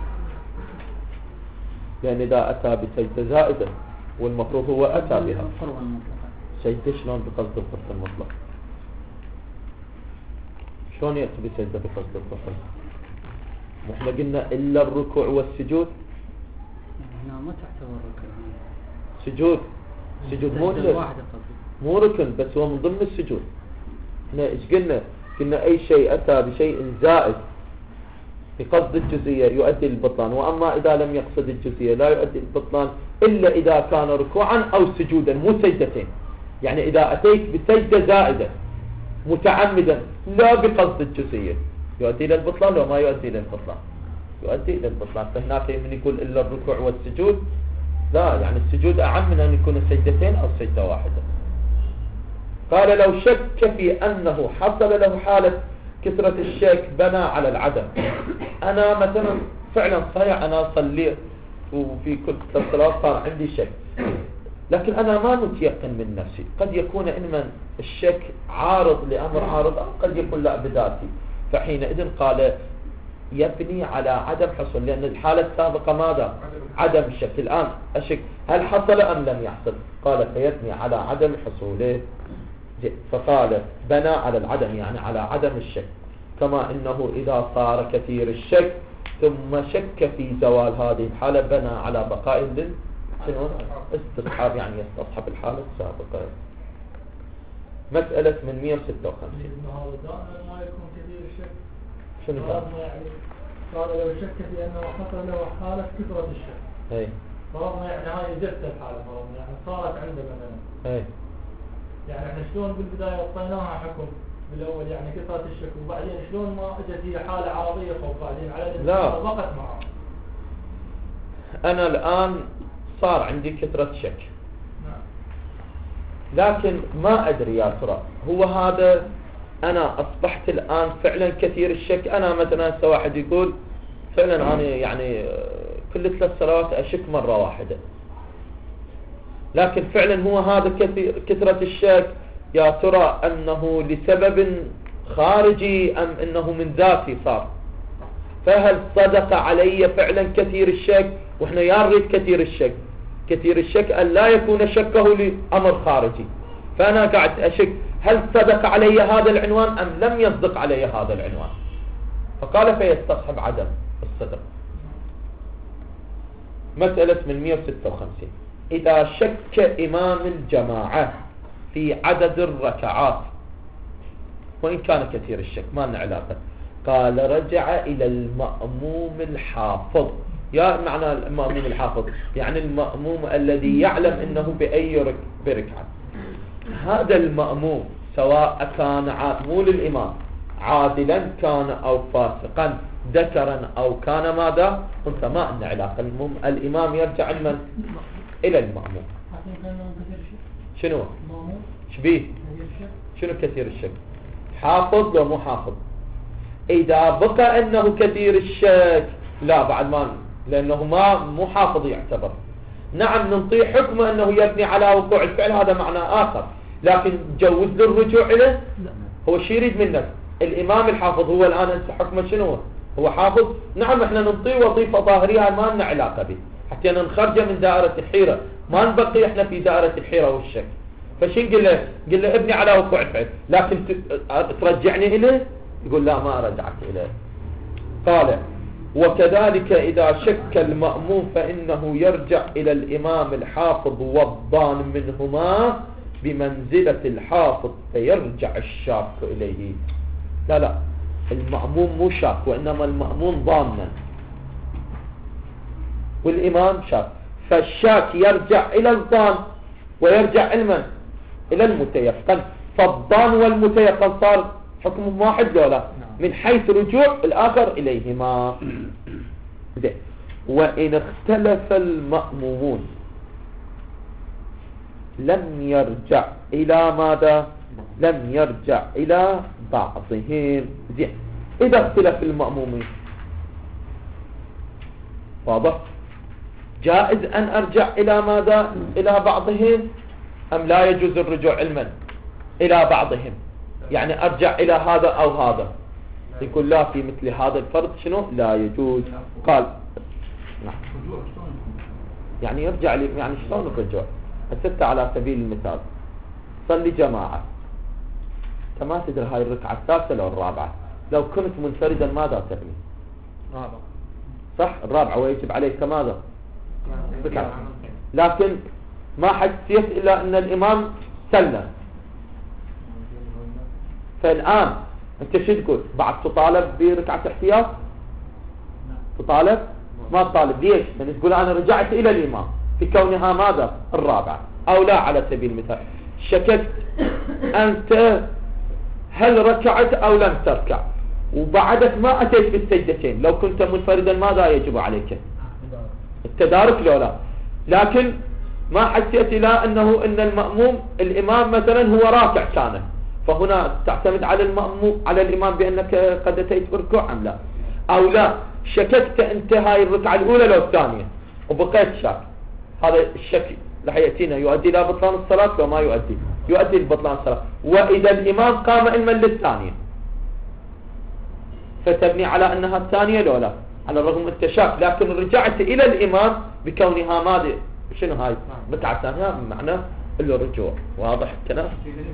A: لأن إذا أتى بسجدة زائدة والمفروض هو أتى بها
C: القربة المطلقة،
A: سجدة شلون بقصد القرب المطلق؟ شلون يأتي بسجدة بقصد القرب؟ نحن قلنا إلا الركوع والسجود.
C: هنا ما تعتبر ركن،
A: سجود سجود مو
C: سجدة واحدة قصدي،
A: مو ركن، بس هو من ضمن السجود. احنا ايش قلنا؟ قلنا اي شيء اتى بشيء زائد بقصد الجزئية يؤدي للبطلان، واما اذا لم يقصد الجزئية لا يؤدي للبطلان الا اذا كان ركوعا او سجودا، مو سجدتين. يعني اذا اتيت بسجدة زائدة متعمدا لا بقصد الجزئية يؤدي الى البطلان، لو ما يؤدي الى البطلان يؤدي الى البطلان. فهناك من يقول الا الركوع والسجود، لا، يعني السجود اعم من ان يكون سجدتين او سجدة واحدة. قال لو شك في أنه حصل له حالة كثرة الشك بنى على العدم. أنا مثلا فعلا صحيح أنا صليت وفي كل الصلاة صار عندي شك، لكن أنا ما متيقن من نفسي. قد يكون إنما الشك عارض لأمر عارض، أو قد يكون لا بذاتي. فحينئذ قال يبني على عدم حصول، لأن الحالة السابقة ماذا؟ عدم الشك. الآن أشك هل حصل أم لم يحصل؟ قال فيبني على عدم حصوله. فقال بنى على العدم، يعني على عدم الشك. كما إنه إذا صار كثير الشك ثم شك في زوال هذه الحالة بنى على بقاء استصحاب، يعني يستصحب الحالة السابقة. مسألة ثمانمئة وستة وخمسين،
B: ما يكون كثير الشك.
A: شنو قال؟
B: قال لو شك في أنه حصل له حالة كثرة الشك.
A: اي
B: فرضنا يعني هاي جت الحالة، فرضنا يعني صارت عنده مثلا.
A: اي
B: يعني احنا شلون بالبداية اعطيناها حكم بالاول يعني كثرة الشك، وبعدين شلون ما اجت هي حالة عرضية فوق بعدين على الانسان وقت معه.
A: انا الان صار عندي كثرة شك،
B: نعم.
A: لكن ما ادري يا ترى هو هذا انا اصبحت الان فعلا كثير الشك. انا مثلا هسه واحد يقول فعلا انا يعني كل ثلاث صلوات اشك مرة واحدة، لكن فعلا هو هذا كثير كثرة الشك، يا ترى أنه لسبب خارجي أم أنه من ذاتي صار؟ فهل صدق علي فعلا كثير الشك؟ وإحنا يا نريد كثير الشك. كثير الشك أن لا يكون شكه لأمر خارجي. فأنا قاعد أشك هل صدق علي هذا العنوان أم لم يصدق علي هذا العنوان؟ فقال فيستصحب عدم الصدق. مسألة ثمانمئة وستة وخمسين، إذا شك إمام الجماعة في عدد الركعات وإن كان كثير الشك ما لنا علاقة، قال رجع إلى المأموم الحافظ. يا معنى المأموم الحافظ يعني المأموم الذي يعلم أنه بأي رك بركعة. هذا المأموم سواء كان مو للإمام عادلا كان أو فاسقا، ذكرا أو كان ماذا أنت ما لنا علاقة. المهم الإمام يرجع من إلى المأموم. شنو شبيه شنو كثير الشك؟ حافظ لو مو حافظ. إذا بقى أنه كثير الشك لا بعد ما، لأنه ما مو حافظ يعتبر. نعم ننطي حكم أنه يبني على وقوع الفعل، هذا معنى آخر، لكن جوز له الرجوع إليه. هو شي يريد منك الإمام الحافظ هو الآن أنت حكمه شنو؟ هو حافظ. نعم احنا ننطيه وظيفة ظاهرية ما لنا علاقة به، حتى نخرجه من دائرة الحيرة، ما نبقي احنا في دائرة الحيرة والشك. فشين قل له؟ قل له ابني على وقوع الفعل، لكن ترجعني إليه؟ يقول لا ما رجعت إليه. قال وكذلك إذا شك المأموم فإنه يرجع إلى الإمام الحافظ والضان منهما بمنزلة الحافظ فيرجع الشاك إليه. لا لا، المأموم مو شاك، وإنما المأموم ضامنا والإمام شاك. فالشاك يرجع إلى الضان ويرجع علما إلى المتيقن. فالضان والمتيقن صار حكم واحد لولا من حيث رجوع الآخر إليهما. وإن اختلف المأمومون لم يرجع إلى ماذا؟ لم يرجع إلى بعضهم. زين، إذا اختلف المأمومين واضح، جائز أن أرجع إلى ماذا؟ إلى بعضهم أم لا يجوز الرجوع علما إلى بعضهم؟ يعني أرجع إلى هذا أو هذا. يقول لا، في مثل هذا الفرض شنو لا يجوز. قال نعم. يعني يرجع لي، يعني شلون الرجوع؟ أسدت على سبيل المثال صلي جماعة، أنت ما تدري هاي الركعة الثالثة لو الرابعة، لو كنت منفردا ماذا تبني؟
C: رابع
A: صح، الرابعة ويجب عليك ماذا؟ ركعة. لكن ما حسيت إلا أن الإمام سلم، فالآن أنت شو تقول؟ بعد تطالب بركعة احتياط؟ تطالب؟ ما تطالب. ليش؟ لأن تقول أنا رجعت إلى الإمام في كونها ماذا؟ الرابعة. أو لا، على سبيل المثال شككت أنت هل ركعت أو لم تركع، وبعدك ما أتيت بالسجدتين، لو كنت منفردا ماذا يجب عليك؟ التدارك لو لا. لكن ما حسيت إلى أنه أن المأموم الإمام مثلا هو راكع كان، فهنا تعتمد على المأموم على الإمام بأنك قد أتيت بركوع أم لا. أو لا، شككت أنت هاي الركعة الأولى لو الثانية وبقيت شاك، هذا الشك رح يأتينا يؤدي إلى بطلان الصلاة وما يؤدي؟ يؤدي لبطلان الصلاة. وإذا الإمام قام علما للثانية فتبني على أنها الثانية لو لا، على الرغم أنت شاك، لكن رجعت إلى الإمام بكونها ماذا؟ شنو هاي؟ ركعة ثانية معناه إلا الرجوع. واضح الكلام؟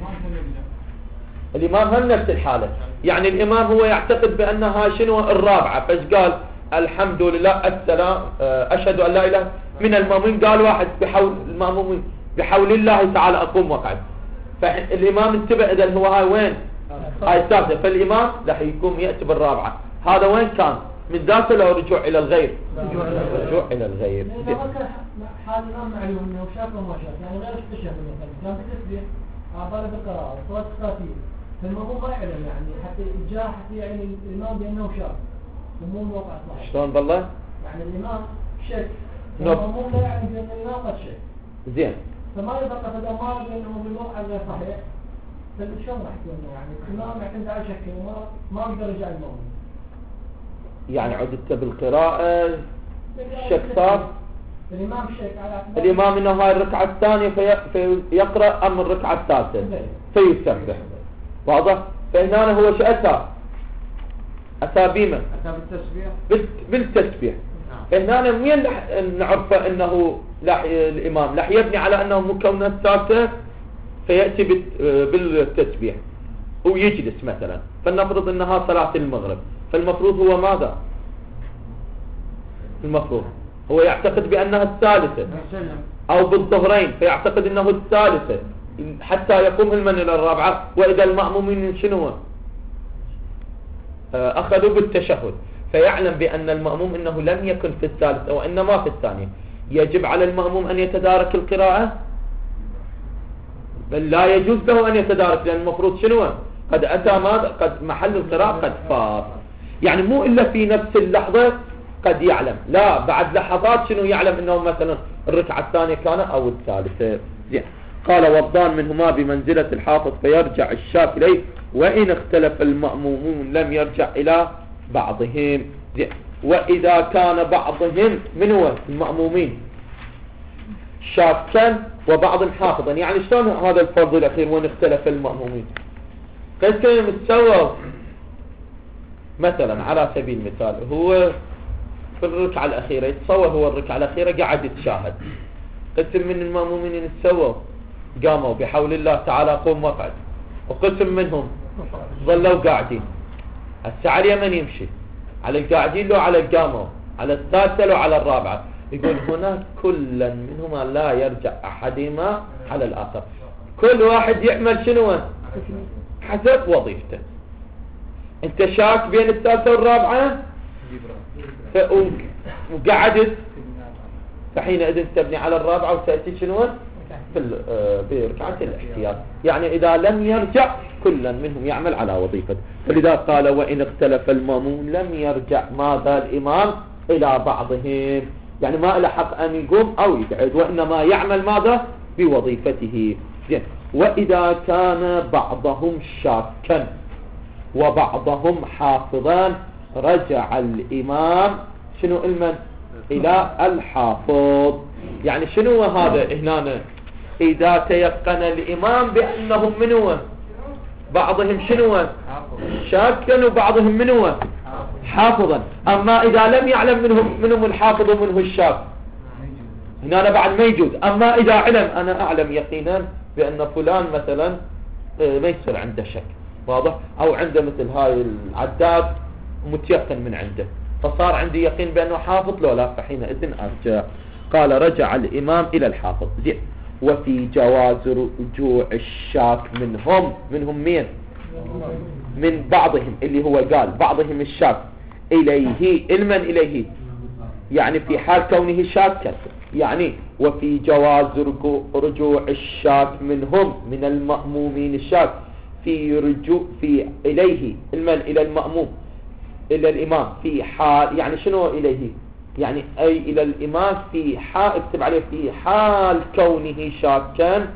A: الإمام هم نفس الحالة، يعني الإمام هو يعتقد بأنها شنو الرابعة، فايش قال؟ الحمد لله السلام أشهد أن لا إله من المأمومين، قال واحد بحول المأمومين بحول الله تعالى أقوم وقعد، فالإمام انتبه إذا هو هاي وين؟ هاي الثالثة، فالإمام راح يقوم يأتي بالرابعة. هذا وين كان؟ من ذاته لو رجوع إلى الغير، رجوع إلى الغير.
B: إذا كان حال الإمام معلوم إنه شاف وما شاف، يعني غير التشهد مثلا كان بتسبيح طالب القراءة صلاة الفاتحة، فالمأموم ما يعلم يعني حتى جاء حتى يعني الإمام بأنه شاف ومو موقع صحيح.
A: شلون بالله؟
B: يعني الإمام شك، المأموم لا يعلم بأن الإمام قد شك.
A: زين.
B: فما يبقى إذا ما بأنه بالموقع غير صحيح، فشلون راح يكون يعني الإمام يعتمد على شك وما ما يقدر يرجع المأموم.
A: يعني عدت بالقراءة شك صار؟
B: الإمام شك على
A: الإمام إنه هاي الركعة الثانية في فيقرأ أم الركعة الثالثة فيسبح. واضح؟ فهنا هو شو أتى؟ أتى بما؟
C: أتى بالتسبيح.
A: بالتسبيح. فهنا وين نعرف أنه لا الإمام لا يبني على أنه مكونات ثالثة فيأتي بالتسبيح ويجلس مثلا، فلنفرض أنها صلاة المغرب، فالمفروض هو ماذا؟ المفروض هو يعتقد بأنها الثالثة، أو بالظهرين فيعتقد أنه الثالثة حتى يقوم المن إلى الرابعة. وإذا المأمومين شنو أخذوا بالتشهد، فيعلم بأن المأموم أنه لم يكن في الثالثة وإنما في الثانية، يجب على المأموم أن يتدارك القراءة؟ بل لا يجوز له أن يتدارك، لأن المفروض شنو قد أتى ماذا؟ قد محل القراءة قد فات، يعني مو إلا في نفس اللحظة قد يعلم، لا بعد لحظات شنو يعلم أنه مثلا الركعة الثانية كان أو الثالثة. زين. قال والضان منهما بمنزلة الحافظ فيرجع الشاك إليه وإن اختلف المأمومون لم يرجع إلى بعضهم. زين. وإذا كان بعضهم من هو المأمومين شاكا وبعض حافظا، يعني شلون هذا الفرض الأخير وإن اختلف المأمومين؟ قد كان متسوى مثلا على سبيل المثال هو في الركعة الأخيرة يتصور هو الركعة الأخيرة قاعد يتشاهد، قسم من المأمومين يتسووا قاموا بحول الله تعالى قوم وقعد، وقسم منهم ظلوا قاعدين. هسه على اليمن يمشي على القاعدين لو على القاموا، على الثالثة لو على الرابعة، يقول هناك كلا منهما لا يرجع أحدهما على الآخر، كل واحد يعمل شنو حسب وظيفته. انت شاك بين الثالثة والرابعة وقعدت، فحينئذ تبني على الرابعة وتأتي شنو بركعة الاحتياط، يعني إذا لم يرجع كلا منهم يعمل على وظيفته. فلذا قال وإن اختلف المأموم لم يرجع ماذا الإمام إلى بعضهم، يعني ما له حق أن يقوم أو يقعد، وإنما يعمل ماذا بوظيفته. زين. وإذا كان بعضهم شاكا وبعضهم حافظا رجع الإمام شنو المن إلى الحافظ. يعني شنو هذا هنا؟ إذا تيقن الإمام بأنهم منو بعضهم شنو شاكا وبعضهم منو حافظا، أما إذا لم يعلم منهم منهم الحافظ ومنه الشاك هنا بعد ما يجوز. أما إذا علم أنا أعلم يقينا بأن فلان مثلا ما يصير عنده شك واضح، أو عنده مثل هاي العداد متيقن من عنده، فصار عندي يقين بأنه حافظ لو لا، فحينئذ أرجع. قال رجع الإمام إلى الحافظ. زين. وفي جواز رجوع الشاك منهم منهم مين من بعضهم اللي هو قال بعضهم الشاك إليه المن إليه يعني في حال كونه شاكا، يعني وفي جواز رجوع الشاك منهم من المأمومين الشاك في رجوع في إليه المن إلى المأموم إلى الإمام في حال، يعني شنو إليه يعني أي إلى الإمام في حال اكتب عليه في حال كونه شاكا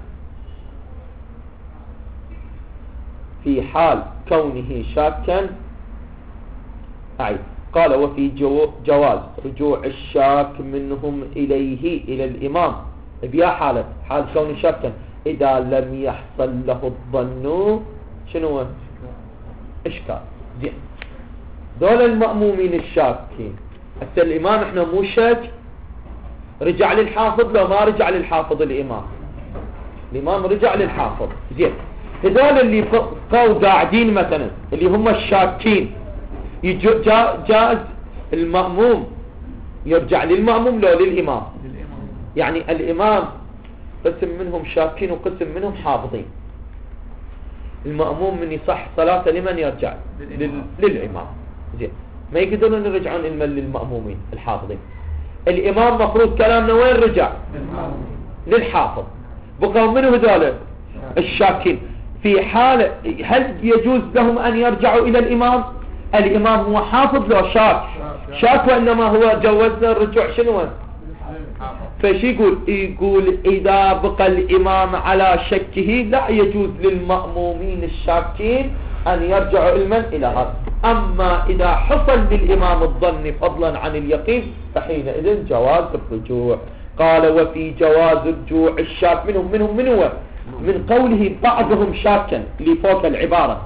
A: في حال كونه شاكا أعيد. قال وفي جو جواز رجوع الشاك منهم إليه إلى الإمام بيا حالة حال كونه شاكا إذا لم يحصل له الظن شنو إشكال. زين. دول المأمومين الشاكين حتى الإمام احنا مو شك رجع للحافظ لو ما رجع للحافظ الإمام الإمام رجع للحافظ. زين. هذول اللي فوق قاعدين مثلا اللي هم الشاكين جا جاز المأموم يرجع للمأموم لو للإمام. يعني الإمام قسم منهم شاكين وقسم منهم حافظين، المأموم من يصح صلاته لمن يرجع لل... للإمام. زين. ما يقدرون يرجعون المن للمأمومين الحافظين. الإمام مفروض كلامنا وين رجع للحافظ. بقوا منه هذول الشاكين في حال هل يجوز لهم أن يرجعوا إلى الإمام؟ الإمام هو حافظ لو شاك شاك وإنما هو جوزنا الرجوع شنو. فش يقول يقول إذا بقى الإمام على شكه لا يجوز للمأمومين الشاكين أن يرجعوا المن إلى هذا. أما إذا حصل للإمام الظن فضلا عن اليقين فحينئذ جواز الرجوع. قال وفي جواز رجوع الشاك منهم منهم من هو من قوله بعضهم شاكا اللي فوق العبارة.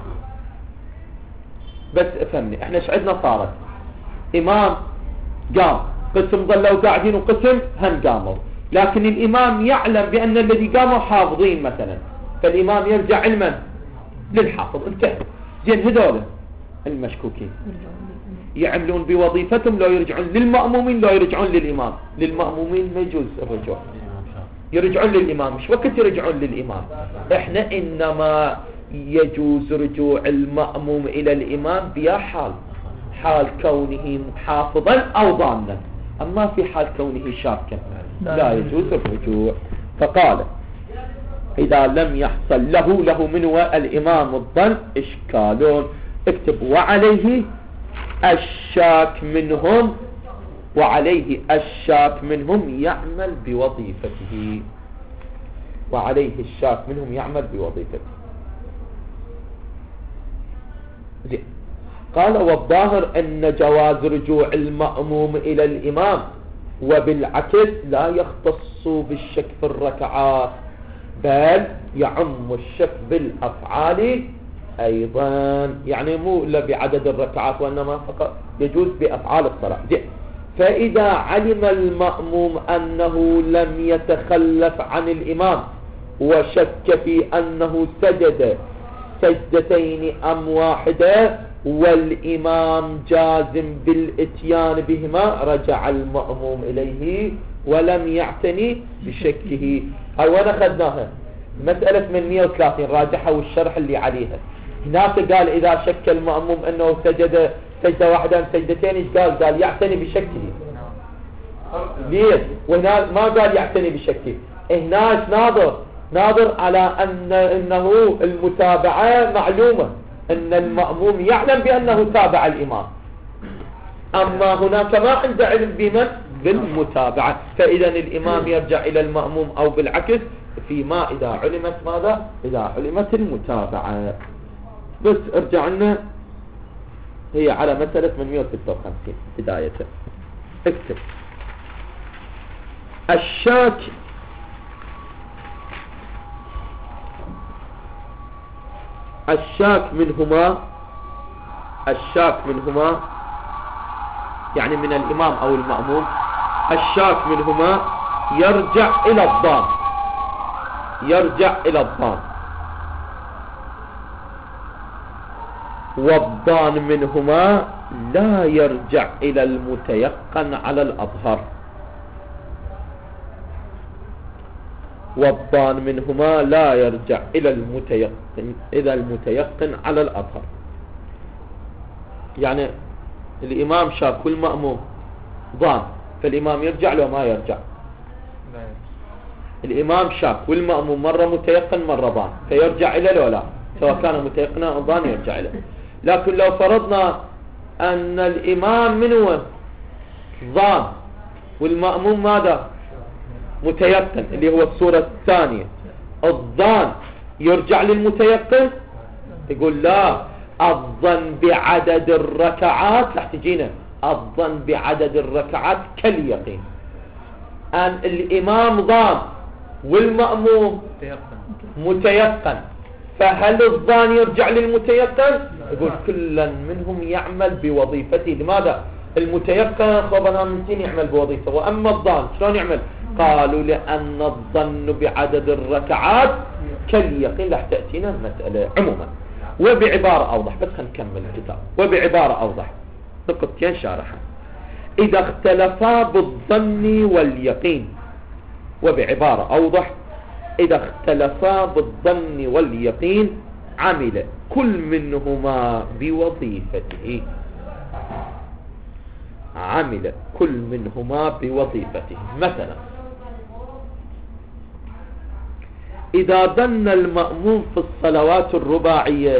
A: بس افهمني احنا شعدنا صارت إمام قام قسم ظلوا قاعدين وقسم هم قاموا، لكن الإمام يعلم بأن الذي قاموا حافظين مثلا فالإمام يرجع علما للحافظ. انتهى. زين. هذول المشكوكين يعملون بوظيفتهم لو يرجعون للمأمومين لو يرجعون للإمام. للمأمومين ما يجوز الرجوع، يرجعون للإمام. مش وقت يرجعون للإمام احنا إنما يجوز رجوع المأموم إلى الإمام بيا حال حال كونه حافظا أو ظانا، أما في حال كونه شاكا لا يجوز الرجوع. فقال إذا لم يحصل له له من الإمام الظن إشكالون اكتب وعليه الشاك منهم وعليه الشاك منهم يعمل بوظيفته وعليه الشاك منهم يعمل بوظيفته. زين. قال والظاهر أن جواز رجوع المأموم إلى الإمام وبالعكس لا يختص بالشك في الركعات بل يعم الشك بالأفعال أيضا، يعني مو إلا بعدد الركعات وإنما فقط يجوز بأفعال الصلاة. زين. فإذا علم المأموم أنه لم يتخلف عن الإمام وشك في أنه سجد سجدتين أم واحدة والإمام جازم بالاتيان بهما رجع المأموم إليه ولم يعتني بشكه. هاي وين أخذناها؟ مسألة من مئة وثلاثين راجحة والشرح اللي عليها. هناك قال إذا شك المأموم أنه سجد سجدة واحدة سجدتين إيش قال؟ قال يعتني بشكه. ليش؟ وهنا ما قال يعتني بشكه. هناك ناظر ناظر على أن إنه المتابعة معلومة أن المأموم يعلم بأنه تابع الإمام، أما هناك ما عنده علم بمن بالمتابعة. فإذا الإمام يرجع إلى المأموم أو بالعكس فيما إذا علمت ماذا؟ إذا علمت المتابعة. بس ارجع لنا، هي على مسألة ثمانمئة وستة وخمسين بداية. اكتب الشاك الشاك منهما الشاك منهما يعني من الإمام أو المأموم، الشاك منهما يرجع إلى الظان يرجع إلى الظان والظان منهما لا يرجع إلى المتيقن على الأظهر والظان منهما لا يرجع إلى المتيقن إلى المتيقن على الأظهر. يعني الإمام شاك والمأموم ظان، فالإمام يرجع له ما يرجع. الإمام شاك والمأموم مرة متيقن مرة ظان، فيرجع إلى له لا، سواء كان متيقنا أو ظان يرجع إليه. لكن لو فرضنا أن الإمام من هو ظان والمأموم ماذا؟ متيقن، اللي هو الصورة الثانية، الظان يرجع للمتيقن، يقول لا، الظن بعدد الركعات رح تجينا الظن بعدد الركعات كاليقين. أن الإمام ظان والمأموم متيقن، فهل الظان يرجع للمتيقن؟ يقول كلا منهم يعمل بوظيفته. لماذا؟ المتيقن خبرنا من يعمل بوظيفته، وأما الظان شلون يعمل؟ قالوا لأن الظن بعدد الركعات كاليقين. رح تأتينا المسألة عموما وبعبارة أوضح، بس خلينا نكمل الكتاب. وبعبارة أوضح نقطتين شارحة، إذا اختلفا بالظن واليقين. وبعبارة أوضح، إذا اختلفا بالظن واليقين عمل كل منهما بوظيفته عمل كل منهما بوظيفته. مثلا إذا ظن المأموم في الصلوات الرباعية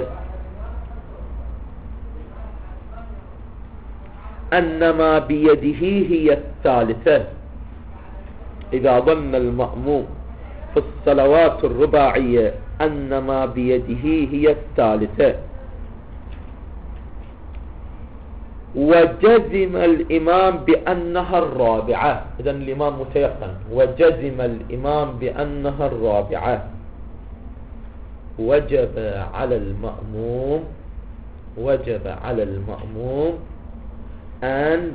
A: أن ما بيده هي الثالثة، إذا ظن المأموم في الصلوات الرباعية أن ما بيده هي الثالثة وجزم الإمام بأنها الرابعة، إذن الإمام متيقن، وجزم الإمام بأنها الرابعة، وجب على المأموم وجب على المأموم أن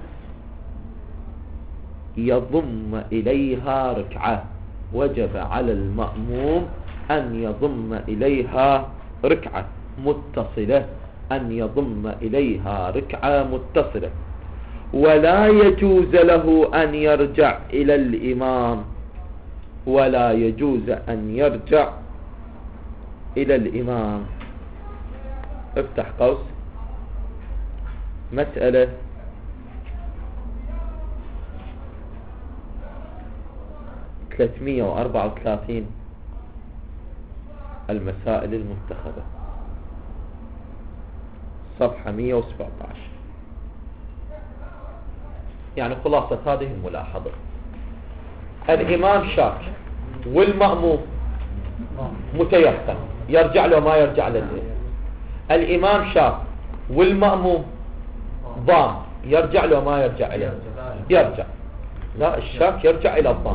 A: يضم إليها ركعة وجب على المأموم أن يضم إليها ركعة متصلة أن يضم إليها ركعة متصلة ولا يجوز له أن يرجع إلى الإمام ولا يجوز أن يرجع إلى الإمام. افتح قوس، مسألة ثلاثمئة وأربعة وثلاثين، المسائل المتخذة، صفحة مئة وسبعة عشر. يعني خلاصة هذه الملاحظة، الإمام شاك والمأموم متيقن، يرجع له ما يرجع له. الإمام شاك والمأموم ظان، يرجع له ما يرجع له. يرجع، لا، الشاك يرجع إلى الظان.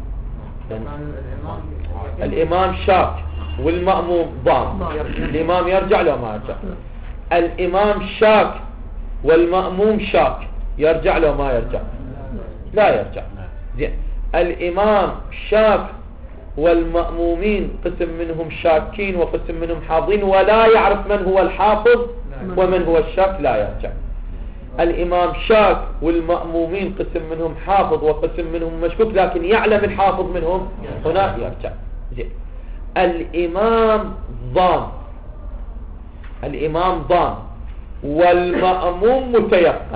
A: الإمام شاك والمأموم ظان، الإمام يرجع له ما يرجع. الإمام شاك والمأموم شاك، يرجع له ما يرجع. لا يرجع. زين، الإمام شاك والمأمومين قسم منهم شاكين وقسم منهم حافظين، ولا يعرف من هو الحافظ ومن هو الشاك، لا يرجع. الإمام شاك والمأمومين قسم منهم حافظ وقسم منهم مشكوك، لكن يعلم الحافظ منهم، هنا يرجع. زين، الإمام ظان الإمام ظان والمأموم متيقن،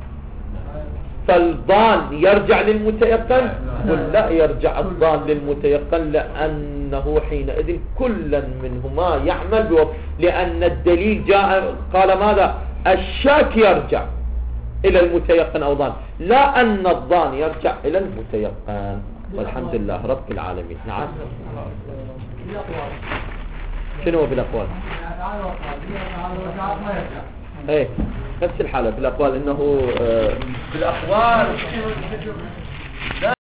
A: فالظان يرجع للمتيقن ولا يرجع الظان للمتيقن؟ لأنه حينئذ كلا منهما يعمل بوضع، لأن الدليل جاء قال ماذا؟ الشاك يرجع إلى المتيقن أو ظان، لا أن الظان يرجع إلى المتيقن. والحمد لله رب العالمين. نعم.
B: بالأقوال.
A: شنو هو بالأقوال؟
B: الأفعال والأقوال. الأفعال والأفعال ما يرجع.
A: ايه نفس الحالة بالأقوال، إنه آه
D: بالأقوال